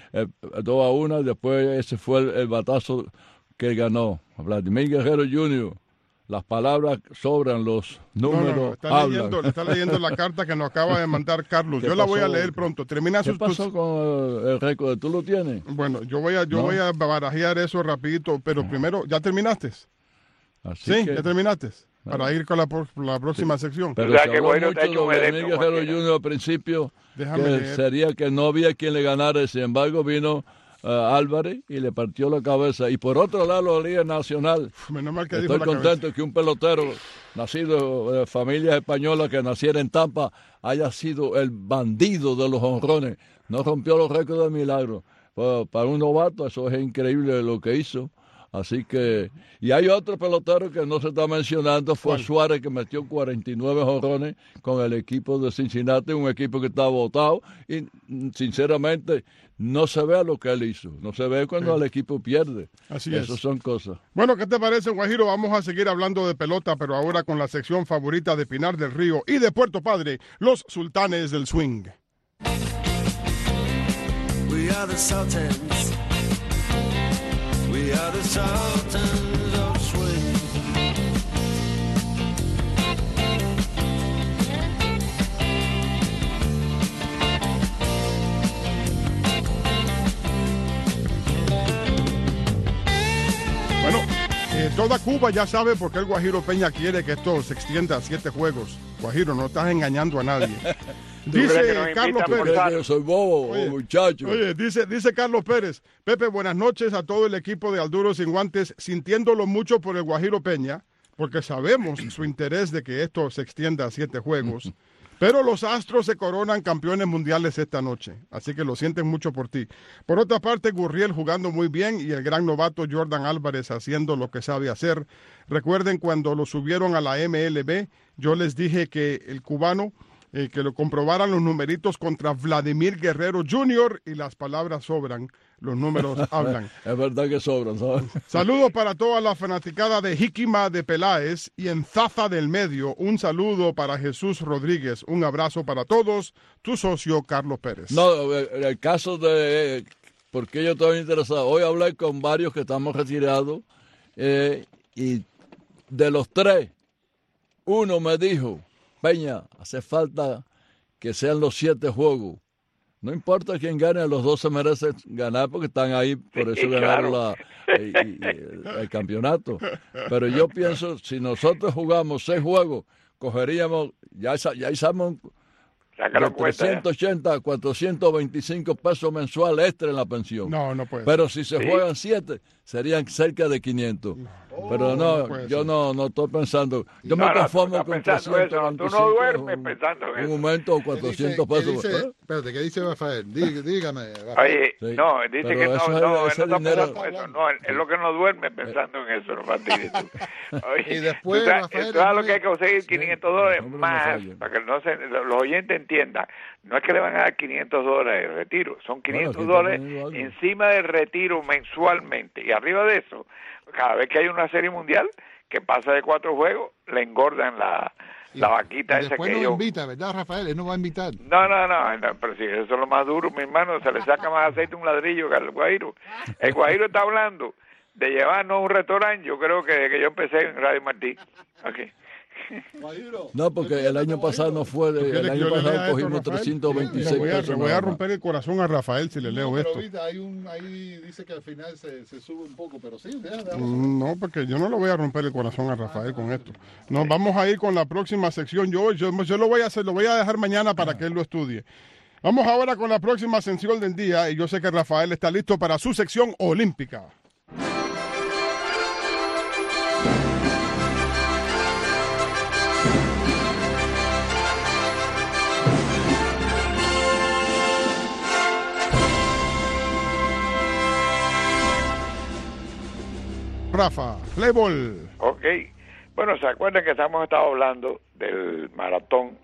2-1, después ese fue el batazo que ganó. Vladimir Guerrero Jr., las palabras sobran, los números hablan. Está leyendo la carta que nos acaba de mandar Carlos. Yo la voy a pasó? leer pronto. Termina ¿Qué pasó con el récord? ¿Tú lo tienes? Bueno, yo voy a barajear eso rapidito, pero primero, ¿ya terminaste? Así Sí, que, ya terminaste. Para ir con la próxima sección. pero O sea, se que habló Guairo mucho te ha hecho de un Vladimir evento, Guerrero cualquiera. Jr. al principio, Déjame que leer. sería que no había quien le ganara, y sin embargo vino Álvarez y le partió la cabeza. Y por otro lado, la Liga Nacional. Menos mal que dijo Estoy la contento cabeza. que un pelotero nacido de familias españolas que naciera en Tampa haya sido el bandido de los jonrones. No rompió los récords de milagro. Para un novato eso es increíble lo que hizo. Así que, y hay otro pelotero que no se está mencionando, fue Suárez, que metió 49 jonrones con el equipo de Cincinnati, un equipo que está votado y sinceramente no se ve lo que él hizo, no se ve cuando el equipo pierde. Así es. Esas son cosas. Bueno, ¿qué te parece, Guajiro? Vamos a seguir hablando de pelota, pero ahora con la sección favorita de Pinar del Río y de Puerto Padre, los sultanes del swing. We are the Sultans. We are the Sultans of Swing. Bueno, toda Cuba ya sabe por qué el Guajiro Peña quiere que esto se extienda a 7 juegos. Guajiro, no estás engañando a nadie. crees que nos Dice Carlos invitan por Pérez. tal? Yo soy bobo, Oye, muchacho. Oye, dice Carlos Pérez, Pepe, buenas noches a todo el equipo de Al Duro Sin Guantes, sintiéndolo mucho por el Guajiro Peña, porque sabemos su interés de que esto se extienda a 7 juegos, pero los Astros se coronan campeones mundiales esta noche, así que lo sienten mucho por ti. Por otra parte, Gurriel jugando muy bien y el gran novato Jordan Álvarez haciendo lo que sabe hacer. Recuerden cuando lo subieron a la MLB, yo les dije que el cubano que lo comprobaran los numeritos contra Vladimir Guerrero Jr. y las palabras sobran, los números hablan. Es verdad que sobran, ¿sabes? Saludos para toda la fanaticada de Jiquima de Peláez y en Zaza del Medio. Un saludo para Jesús Rodríguez. Un abrazo para todos. Tu socio, Carlos Pérez. No, el caso de por qué yo estoy interesado. Hoy hablé con varios que estamos retirados y de los 3, uno me dijo, Peña, hace falta que sean los 7 juegos. No importa quién gane, los 2 se merecen ganar porque están ahí, por eso Sí, ganaron claro. el campeonato. Pero yo pienso, si nosotros jugamos 6 juegos, cogeríamos, ya hicimos Sácalo de cuenta, 380 a 425 pesos mensual extra en la pensión. No puede. Pero si se Sí. juegan 7, serían cerca de 500. Pero no puede yo ser. no estoy pensando. Yo No, me no, conformo tú con estás pensando eso, 325. tú no duermes pensando en Un eso. aumento de 400 pesos. Espérate, ¿qué dice Rafael? Dígame, Rafael. Oye, Sí, no, dice pero que no, eso- él no ese está dinero- pensando en eso. No, él es lo que no duerme pensando en eso, no fastidies tú. Oye, Y después, tú sabes- Rafael, tú sabes lo después- que hay que conseguir $500 hombre, no más, falle. para que los oyentes entiendan. No es que le van a dar $500 de retiro, son $500 aquí está poniendo algo. encima del retiro mensualmente. Y arriba de eso, cada vez que hay una serie mundial que pasa de 4 juegos, le engordan la vaquita esa después que nos yo... invita, ¿verdad, Rafael? Él nos va a invitar. No, pero si eso es lo más duro, mi hermano, se le saca más aceite a un ladrillo que al guairo. El guairo está hablando de llevarnos a un restaurante, yo creo que yo empecé en Radio Martí. Okay. No, porque el año pasado no fue, el año pasado cogimos 326 pesos. Le voy a romper el corazón a Rafael si le leo pero esto. Viste, ahí dice que al final se sube un poco, pero sí, No, porque yo no le voy a romper el corazón a Rafael con esto. Nos vamos a ir con la próxima sección. Yo lo voy a hacer, lo voy a dejar mañana para que él lo estudie. Vamos ahora con la próxima sección del día y yo sé que Rafael está listo para su sección olímpica. Rafa, play ball. Ok. Bueno, ¿se acuerdan que hemos estado hablando del maratón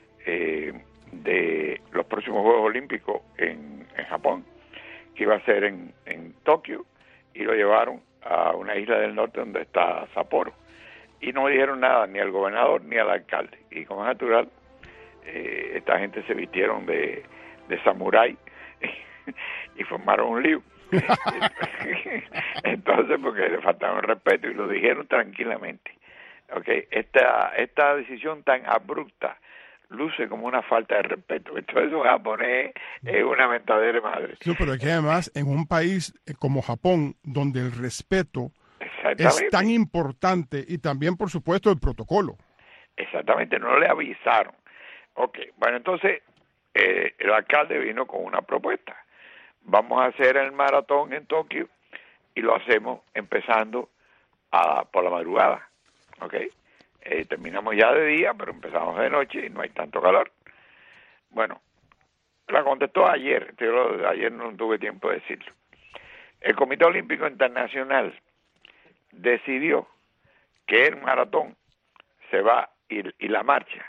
de los próximos Juegos Olímpicos en Japón, que iba a ser en Tokio, y lo llevaron a una isla del norte donde está Sapporo? Y no dijeron nada ni al gobernador ni al alcalde. Y como es natural, esta gente se vistieron de samurái y formaron un lío. Entonces, porque le faltaba el respeto y lo dijeron tranquilamente. Okay. Esta decisión tan abrupta luce como una falta de respeto. Entonces, un japonés es una verdadera madre. Sí, pero es que además, en un país como Japón, donde el respeto es tan importante y también, por supuesto, el protocolo. Exactamente, no le avisaron. Ok, bueno, entonces el alcalde vino con una propuesta. Vamos a hacer el maratón en Tokio y lo hacemos empezando por la madrugada, ¿ok? Terminamos ya de día, pero empezamos de noche y no hay tanto calor. Bueno, la contestó ayer, pero ayer no tuve tiempo de decirlo. El Comité Olímpico Internacional decidió que el maratón se va y la marcha,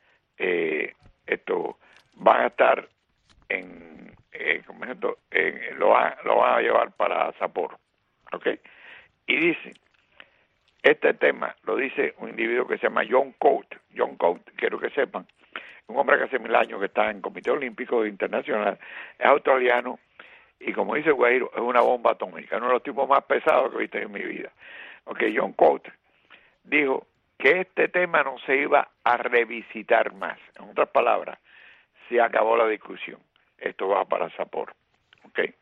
van a estar lo van a llevar para Sapporo, ¿ok? Y dice, este tema lo dice un individuo que se llama John Coate, quiero que sepan, un hombre que hace 1000 años que está en el Comité Olímpico Internacional, es australiano, y como dice Guairo, es una bomba atómica, uno de los tipos más pesados que he visto en mi vida. Ok, John Coate dijo que este tema no se iba a revisitar más. En otras palabras, se acabó la discusión. Esto va para Sapporo. ¿Okay?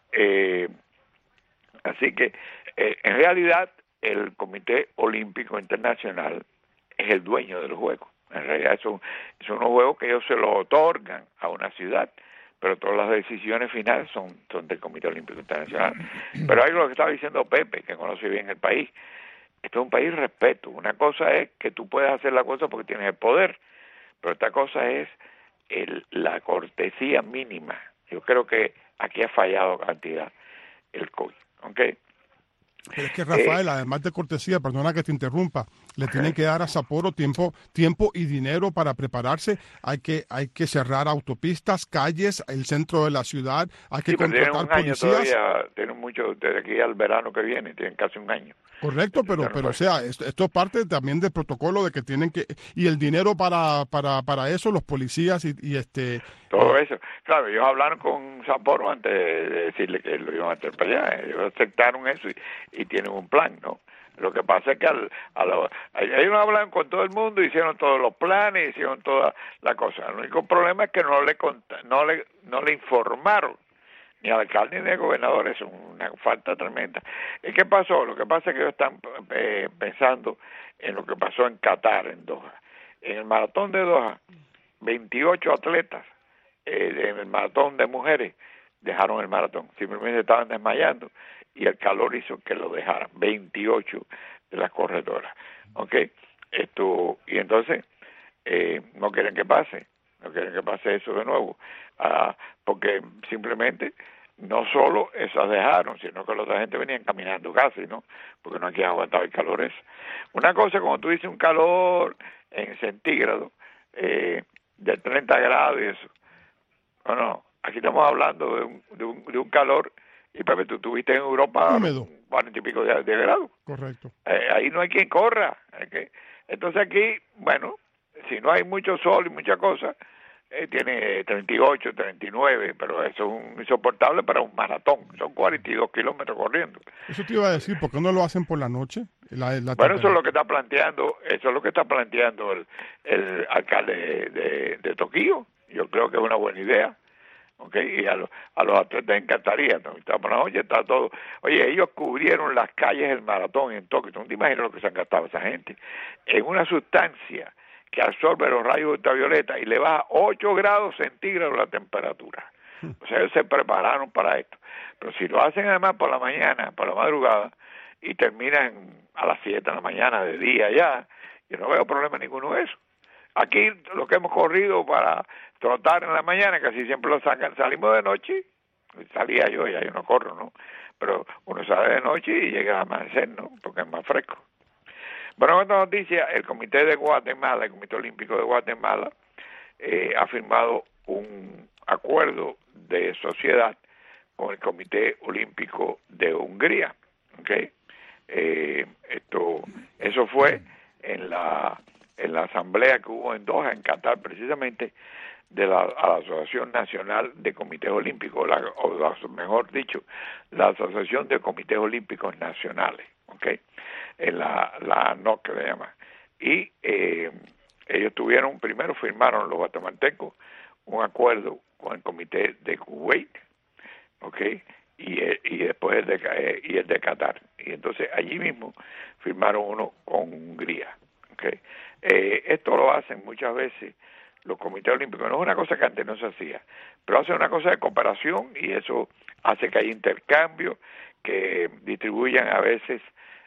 Así que, en realidad, el Comité Olímpico Internacional es el dueño de los Juegos. En realidad, son unos Juegos que ellos se los otorgan a una ciudad, pero todas las decisiones finales son del Comité Olímpico Internacional. Pero hay lo que estaba diciendo Pepe, que conoce bien el país. Esto es un país de respeto. Una cosa es que tú puedes hacer la cosa porque tienes el poder, pero otra cosa es la cortesía mínima. Yo creo que aquí ha fallado cantidad el COI, ¿ok? Pero es que Rafael, además de cortesía, perdona que te interrumpa, le tienen que dar a Sapporo tiempo y dinero para prepararse. Hay que cerrar autopistas, calles, el centro de la ciudad, hay que contratar policías. Tienen mucho, desde aquí al verano que viene, tienen casi un año. Correcto, pero o sea, esto es parte también del protocolo de que tienen que, y el dinero para eso, los policías y todo eso. Claro, ellos hablaron con Sapporo antes de decirle que lo iban a hacer para allá. Ellos aceptaron eso y tienen un plan, ¿no? Lo que pasa es que ellos hablan con todo el mundo, hicieron todos los planes, hicieron toda la cosa. El único problema es que no le informaron ni al alcalde ni al gobernador. Eso es una falta tremenda. ¿Y qué pasó? Lo que pasa es que ellos están pensando en lo que pasó en Qatar, en Doha. En el maratón de Doha, 28 atletas en el maratón de mujeres dejaron el maratón. Simplemente estaban desmayando y el calor hizo que lo dejaran. 28 de las corredoras. ¿Ok? Y entonces no quieren que pase eso de nuevo, porque simplemente no solo esas dejaron, sino que la otra gente venían caminando casi, ¿no? Porque no aquí aguantaba el calor ese. Una cosa, como tú dices, un calor en centígrados, de 30 grados y eso. No, aquí estamos hablando de un calor, y Pepe, tú estuviste en Europa, húmedo, 40 y pico de grados. Correcto. Ahí no hay quien corra. Entonces aquí, bueno, si no hay mucho sol y mucha cosa, tiene 38, 39, pero eso es insoportable para un maratón. Son 42 kilómetros corriendo. Eso te iba a decir, ¿por qué no lo hacen por la noche? Bueno, eso es lo que está planteando, el alcalde de Tokio. Yo creo que es una buena idea. Okay, y a los atletas encantaría, ¿no? Por la noche está todo. Oye, ellos cubrieron las calles del maratón en Tokio. ¿Tú no te imaginas lo que se han gastado esa gente? En una sustancia que absorbe los rayos ultravioleta y le baja 8 grados centígrados la temperatura. O sea, ellos se prepararon para esto. Pero si lo hacen además por la mañana, por la madrugada, y terminan a las 7 de la mañana de día ya, yo no veo problema ninguno de eso. Aquí lo que hemos corrido para trotar en la mañana, casi siempre lo sacan, salimos de noche, salía yo, ya yo no corro, ¿no? Pero uno sale de noche y llega al amanecer, ¿no? Porque es más fresco. Bueno, otra noticia, el Comité de Guatemala, el Comité Olímpico de Guatemala, ha firmado un acuerdo de sociedad con el Comité Olímpico de Hungría, ¿okay? Eso fue en la asamblea que hubo en Doha, en Qatar, precisamente, a la Asociación Nacional de Comités Olímpicos, mejor dicho, la Asociación de Comités Olímpicos Nacionales, ¿okay? La ANOC que le llaman. Y ellos primero firmaron los guatemaltecos un acuerdo con el Comité de Kuwait, ¿okay? Y después el de Qatar. Y entonces allí mismo firmaron uno con Hungría, ¿okay? Esto lo hacen muchas veces los comités olímpicos. No es una cosa que antes no se hacía, pero hacen una cosa de cooperación y eso hace que haya intercambio, que distribuyan a veces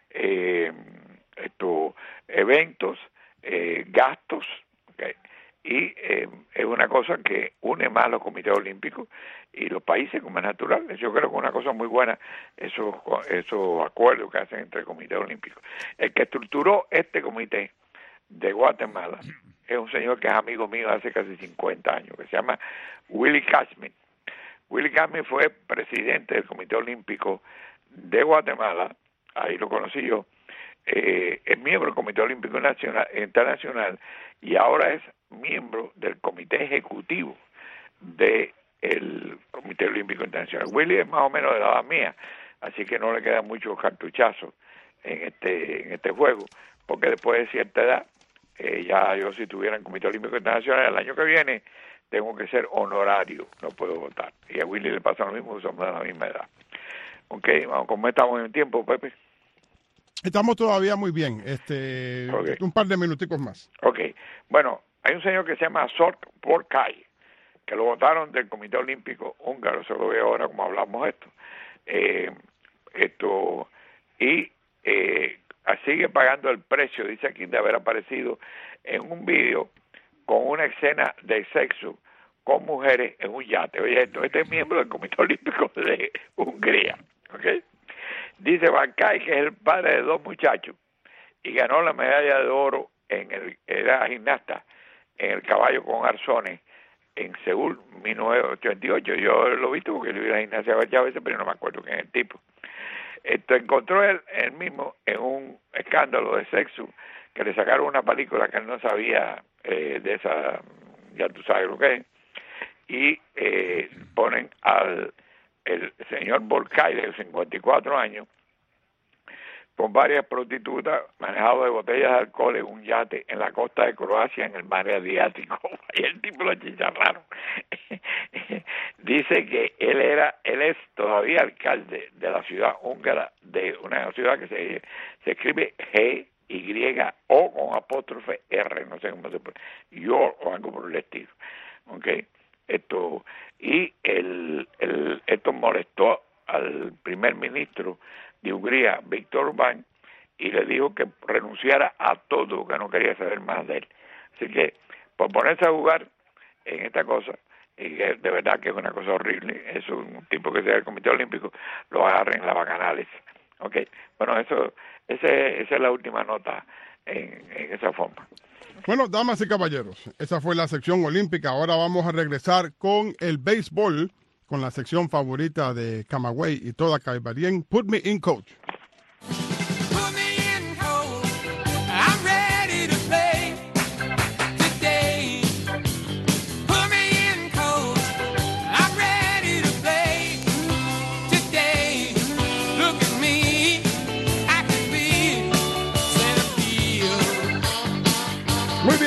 eventos, gastos, ¿okay? Y es una cosa que une más a los comités olímpicos y los países, como es natural. Yo creo que es una cosa muy buena esos acuerdos que hacen entre comités olímpicos. El que estructuró este comité de Guatemala es un señor que es amigo mío hace casi 50 años, que se llama Willy Cashman. Willy Cashman fue presidente del Comité Olímpico de Guatemala, ahí lo conocí yo, es miembro del Comité Olímpico Internacional y ahora es miembro del Comité Ejecutivo del Comité Olímpico Internacional. Willy es más o menos de la edad mía, así que no le queda mucho cartuchazo en este juego, porque después de cierta edad, ya yo si tuviera en Comité Olímpico Internacional el año que viene, tengo que ser honorario, no puedo votar. Y a Willy le pasa lo mismo, somos de la misma edad. Ok, vamos, ¿cómo estamos en el tiempo, Pepe? Estamos todavía muy bien, Okay. Un par de minuticos más. Ok, bueno, hay un señor que se llama Zorc Porcay, que lo votaron del Comité Olímpico Húngaro, se lo veo ahora como hablamos sigue pagando el precio, dice aquí, de haber aparecido en un vídeo con una escena de sexo con mujeres en un yate. Oye, este es miembro del Comité Olímpico de Hungría, ¿ok? Dice Bancay que es el padre de 2 muchachos y ganó la medalla de oro era gimnasta en el caballo con arzones en Seúl, 1988. Yo lo he visto porque yo iba a la gimnasia varias veces, pero no me acuerdo quién es el tipo. Encontró él mismo en un escándalo de sexo que le sacaron una película que él no sabía de esa, ya tú sabes lo que es, y ponen el señor Volkay de 54 años con varias prostitutas manejado de botellas de alcohol en un yate en la costa de Croacia en el mar Adriático. Y el tipo lo chicharraron. Dice que él es todavía alcalde de la ciudad húngara, de una ciudad que se escribe G-Y-O con apóstrofe R, no sé cómo se puede, yo o algo por el estilo. Okay. Esto molestó al primer ministro de Hungría, Viktor Orbán, y le dijo que renunciara a todo, que no quería saber más de él. Así que, por ponerse a jugar en esta cosa, y que de verdad que es una cosa horrible, es un tipo que sea del Comité Olímpico, lo agarra en las bacanales. Okay. Bueno, esa es la última nota en esa forma. Bueno, damas y caballeros, esa fue la sección olímpica. Ahora vamos a regresar con el béisbol, con la sección favorita de Camagüey y toda Caibarien. Put me in, coach. Put me in, coach. I'm ready to play. To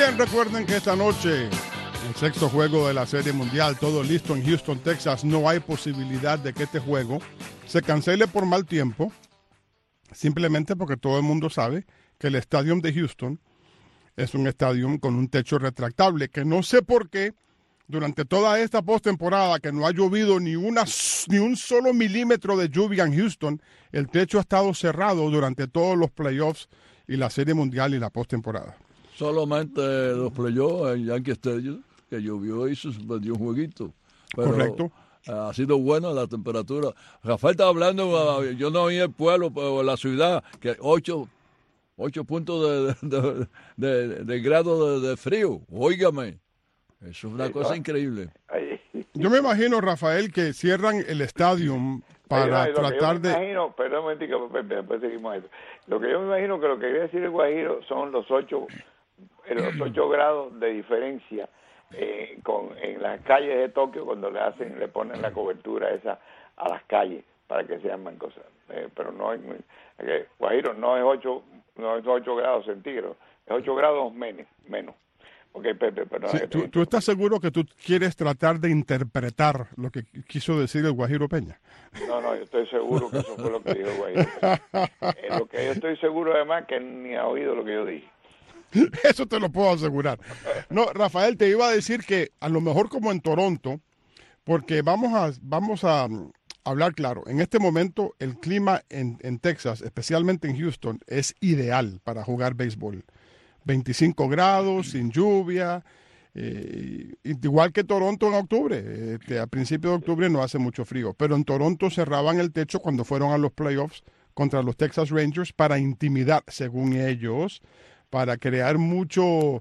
Bien, recuerden que esta noche, el sexto juego de la Serie Mundial, todo listo en Houston, Texas. No hay posibilidad de que este juego se cancele por mal tiempo, simplemente porque todo el mundo sabe que el estadio de Houston es un estadio con un techo retractable, que no sé por qué, durante toda esta postemporada, que no ha llovido ni un solo milímetro de lluvia en Houston, el techo ha estado cerrado durante todos los playoffs y la Serie Mundial y la postemporada. Solamente los playoffs en Yankee Stadium, que llovió y suspendió un jueguito. Pero correcto. Ha sido buena la temperatura. Rafael estaba hablando, yo no vi el pueblo, pero la ciudad, que 8 puntos de grado de frío. Óigame, eso es una cosa increíble. Yo me imagino, Rafael, que cierran el estadio para tratar de... Perdón un momentico, después seguimos eso. Lo que yo me imagino que lo que quiere decir el Guajiro son los 8 grados de diferencia en las calles de Tokio cuando le ponen la cobertura esa a las calles para que sean más cosas. Pero no es Guajiro no es 8 grados centígrados, es 8 grados menos. Okay, Pepe, perdón. Sí, ¿tú estás seguro que tú quieres tratar de interpretar lo que quiso decir el Guajiro Peña? No, yo estoy seguro que eso fue lo que dijo el Guajiro Peña. Lo que yo estoy seguro además que ni ha oído lo que yo dije. Eso te lo puedo asegurar. No, Rafael, te iba a decir que a lo mejor como en Toronto, porque vamos a hablar claro, en este momento el clima en Texas, especialmente en Houston, es ideal para jugar béisbol. 25 grados, sin lluvia, igual que Toronto en octubre. A principios de octubre no hace mucho frío, pero en Toronto cerraban el techo cuando fueron a los playoffs contra los Texas Rangers para intimidar, según ellos, para crear mucho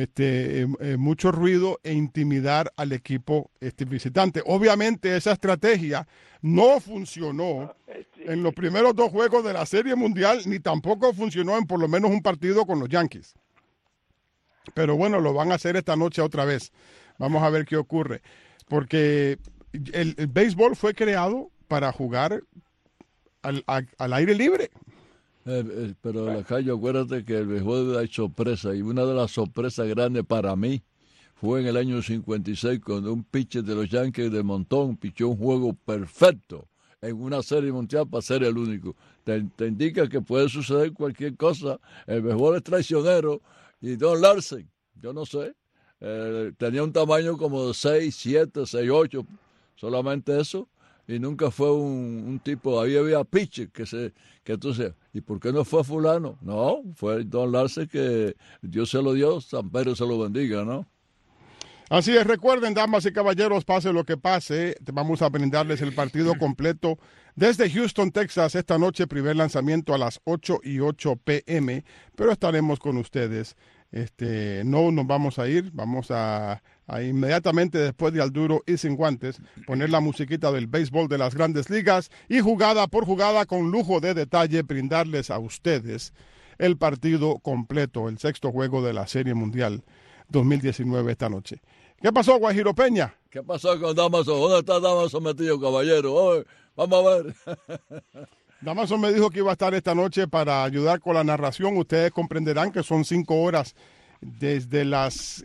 ruido e intimidar al equipo visitante. Obviamente esa estrategia no funcionó en los primeros 2 juegos de la Serie Mundial, ni tampoco funcionó en por lo menos un partido con los Yankees. Pero bueno, lo van a hacer esta noche otra vez. Vamos a ver qué ocurre. Porque el béisbol fue creado para jugar al aire libre. Pero Lacayo, acuérdate que el béisbol hay sorpresa. Y una de las sorpresas grandes para mí fue en el año 56 cuando un pitcher de los Yankees de montón pichó un juego perfecto en una serie mundial para ser el único. Te indica que puede suceder cualquier cosa. El béisbol es traicionero. Y Don Larsen, yo no sé, tenía un tamaño como de 6, 7, 6, 8, solamente eso, y nunca fue un tipo, ahí había pitcher que entonces, ¿y por qué no fue fulano? No, fue Don Larsen que Dios se lo dio, San Pedro se lo bendiga, ¿no? Así es, recuerden, damas y caballeros, pase lo que pase, vamos a brindarles el partido completo desde Houston, Texas, esta noche, primer lanzamiento a las 8:08 p.m., pero estaremos con ustedes. No nos vamos a ir, vamos a inmediatamente después de Al Duro y Sin Guantes, poner la musiquita del béisbol de las Grandes Ligas y jugada por jugada, con lujo de detalle, brindarles a ustedes el partido completo, el sexto juego de la Serie Mundial 2019 esta noche. ¿Qué pasó, Guajiro Peña? ¿Qué pasó con Damaso? ¿Dónde está Damaso metido, caballero? Oye, vamos a ver. Damaso me dijo que iba a estar esta noche para ayudar con la narración. Ustedes comprenderán que son 5 horas desde las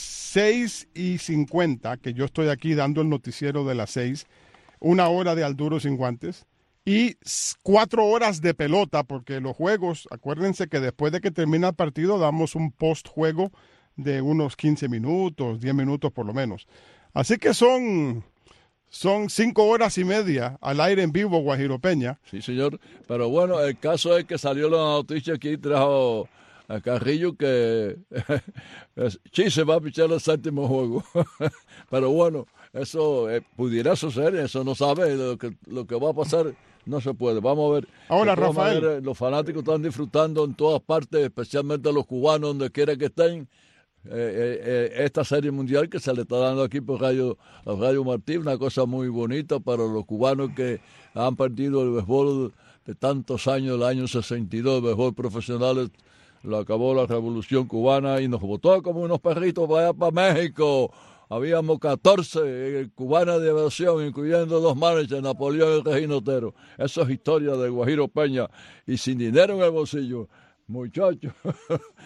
6:50, que yo estoy aquí dando el noticiero de las 6, 1 hora de Al Duro Sin Guantes, y 4 horas de pelota, porque los juegos, acuérdense que después de que termina el partido, damos un post-juego de unos 15 minutos, 10 minutos por lo menos. Así que son 5 horas y media al aire en vivo, Guajiro Peña. Sí, señor. Pero bueno, el caso es que salió la noticia aquí, trajo a Carrillo que sí se va a pichar el 7º juego. Pero bueno, eso pudiera suceder, eso no sabe lo que va a pasar. No se puede, vamos a ver. Ahora, Rafael, manera, los fanáticos están disfrutando en todas partes, especialmente los cubanos, donde quiera que estén. Esta serie mundial que se le está dando aquí por Radio Martí, una cosa muy bonita para los cubanos que han perdido el béisbol de tantos años, el año 62, el béisbol profesional, lo acabó la Revolución Cubana y nos botó como unos perritos para allá para México. Habíamos 14 cubanas de versión, incluyendo 2 managers, Napoleón y Regino Otero. Eso es historia de Guajiro Peña. Y sin dinero en el bolsillo, muchachos.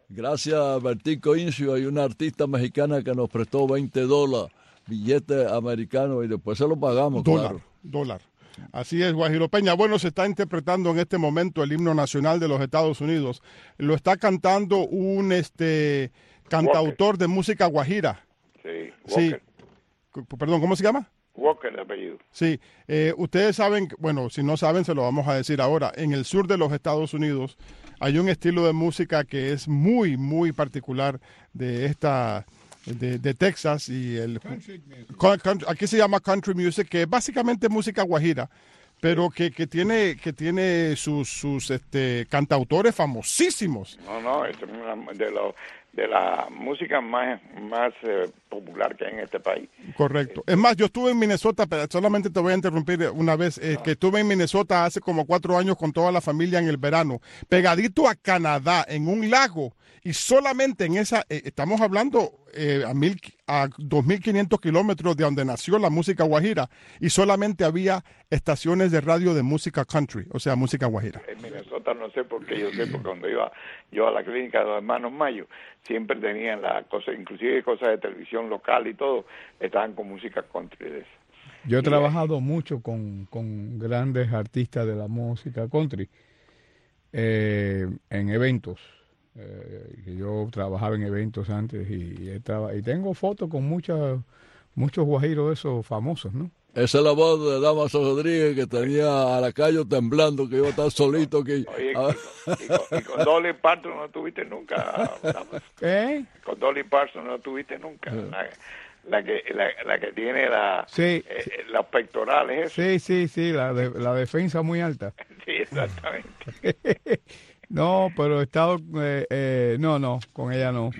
Gracias a Bertico Incio hay una artista mexicana que nos prestó $20, billetes americanos, y después se lo pagamos. Dólar. Así es, Guajiro Peña. Bueno, se está interpretando en este momento el himno nacional de los Estados Unidos. Lo está cantando un cantautor de música guajira. Sí, Walker. Sí. Perdón, ¿cómo se llama? Walker, el apellido. Sí, ustedes saben, bueno, si no saben se lo vamos a decir ahora, en el sur de los Estados Unidos hay un estilo de música que es muy, muy particular de Texas y aquí se llama country music, que es básicamente música guajira, pero que tiene sus cantautores famosísimos. No, es una de la música más popular que hay en este país. Correcto. Es más, yo estuve en Minnesota, pero solamente te voy a interrumpir una vez, que estuve en Minnesota hace como 4 años con toda la familia en el verano, pegadito a Canadá, en un lago, y solamente en esa, estamos hablando a 2.500 kilómetros de donde nació la música guajira, y solamente había estaciones de radio de música country, o sea, música guajira. En Minnesota no sé por qué, yo sé porque cuando iba yo a la clínica de los hermanos Mayo, siempre tenían las cosas, inclusive cosas de televisión local y todo, estaban con música country de eso. Yo he trabajado mucho con grandes artistas de la música country en eventos. Yo trabajaba en eventos antes y tengo fotos con muchos guajiros de esos famosos, ¿no? Esa es la voz de Damaso Rodríguez, que tenía a Lacayo temblando, que iba a estar solito aquí. Oye, y con Dolly Parton no tuviste nunca. ¿Qué? Con Dolly Parton no tuviste nunca. La que tiene los pectorales. Sí, la defensa muy alta. Sí, exactamente. No, pero he estado... no, con ella no.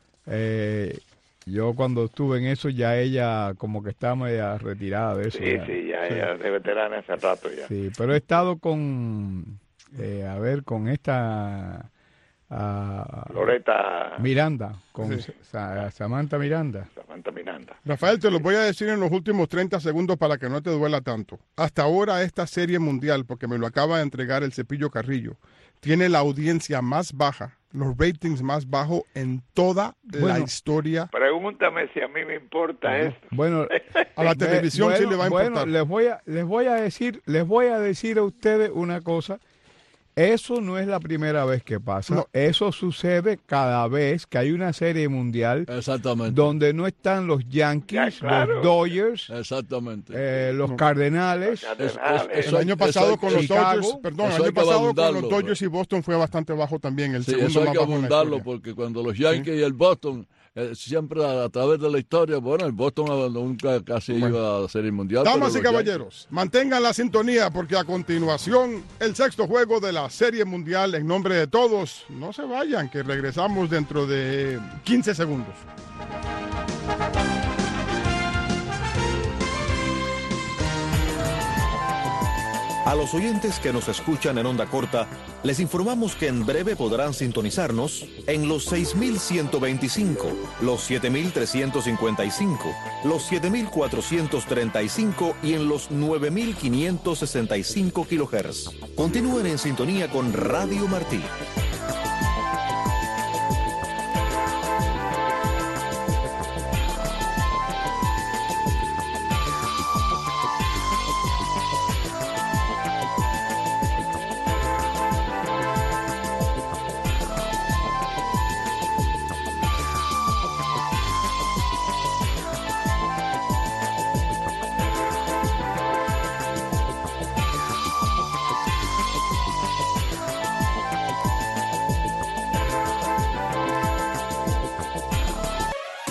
Yo cuando estuve en eso ya ella como que estaba media retirada de eso. Sí, ya ella de veterana hace rato ya. Sí, pero he estado con esta... Loretta Miranda, con Samantha Miranda. Rafael, te lo voy a decir en los últimos 30 segundos para que no te duela tanto. Hasta ahora esta serie mundial, porque me lo acaba de entregar el Cepillo Carrillo, tiene la audiencia más baja, los ratings más bajos en toda la historia. Pregúntame si a mí me importa eso. Bueno, a la televisión sí le va a importar. Bueno, les voy a decir a ustedes una cosa. Eso no es la primera vez que pasa. No. Eso sucede cada vez que hay una serie mundial. Exactamente. Donde no están los Yankees, claro. Los Dodgers, exactamente. Los Cardenales. El año pasado con los Dodgers, perdón, el año pasado con los Dodgers y Boston fue bastante bajo también. El segundo eso hay más que bajo abundarlo, porque cuando los Yankees y el Boston... siempre a través de la historia, bueno, el Boston nunca casi iba a la Serie Mundial. Damas y caballeros, mantengan la sintonía porque a continuación el sexto juego de la Serie Mundial. En nombre de todos, no se vayan, que regresamos dentro de 15 segundos. A los oyentes que nos escuchan en onda corta, les informamos que en breve podrán sintonizarnos en los 6.125, los 7.355, los 7.435 y en los 9.565 kHz. Continúen en sintonía con Radio Martí.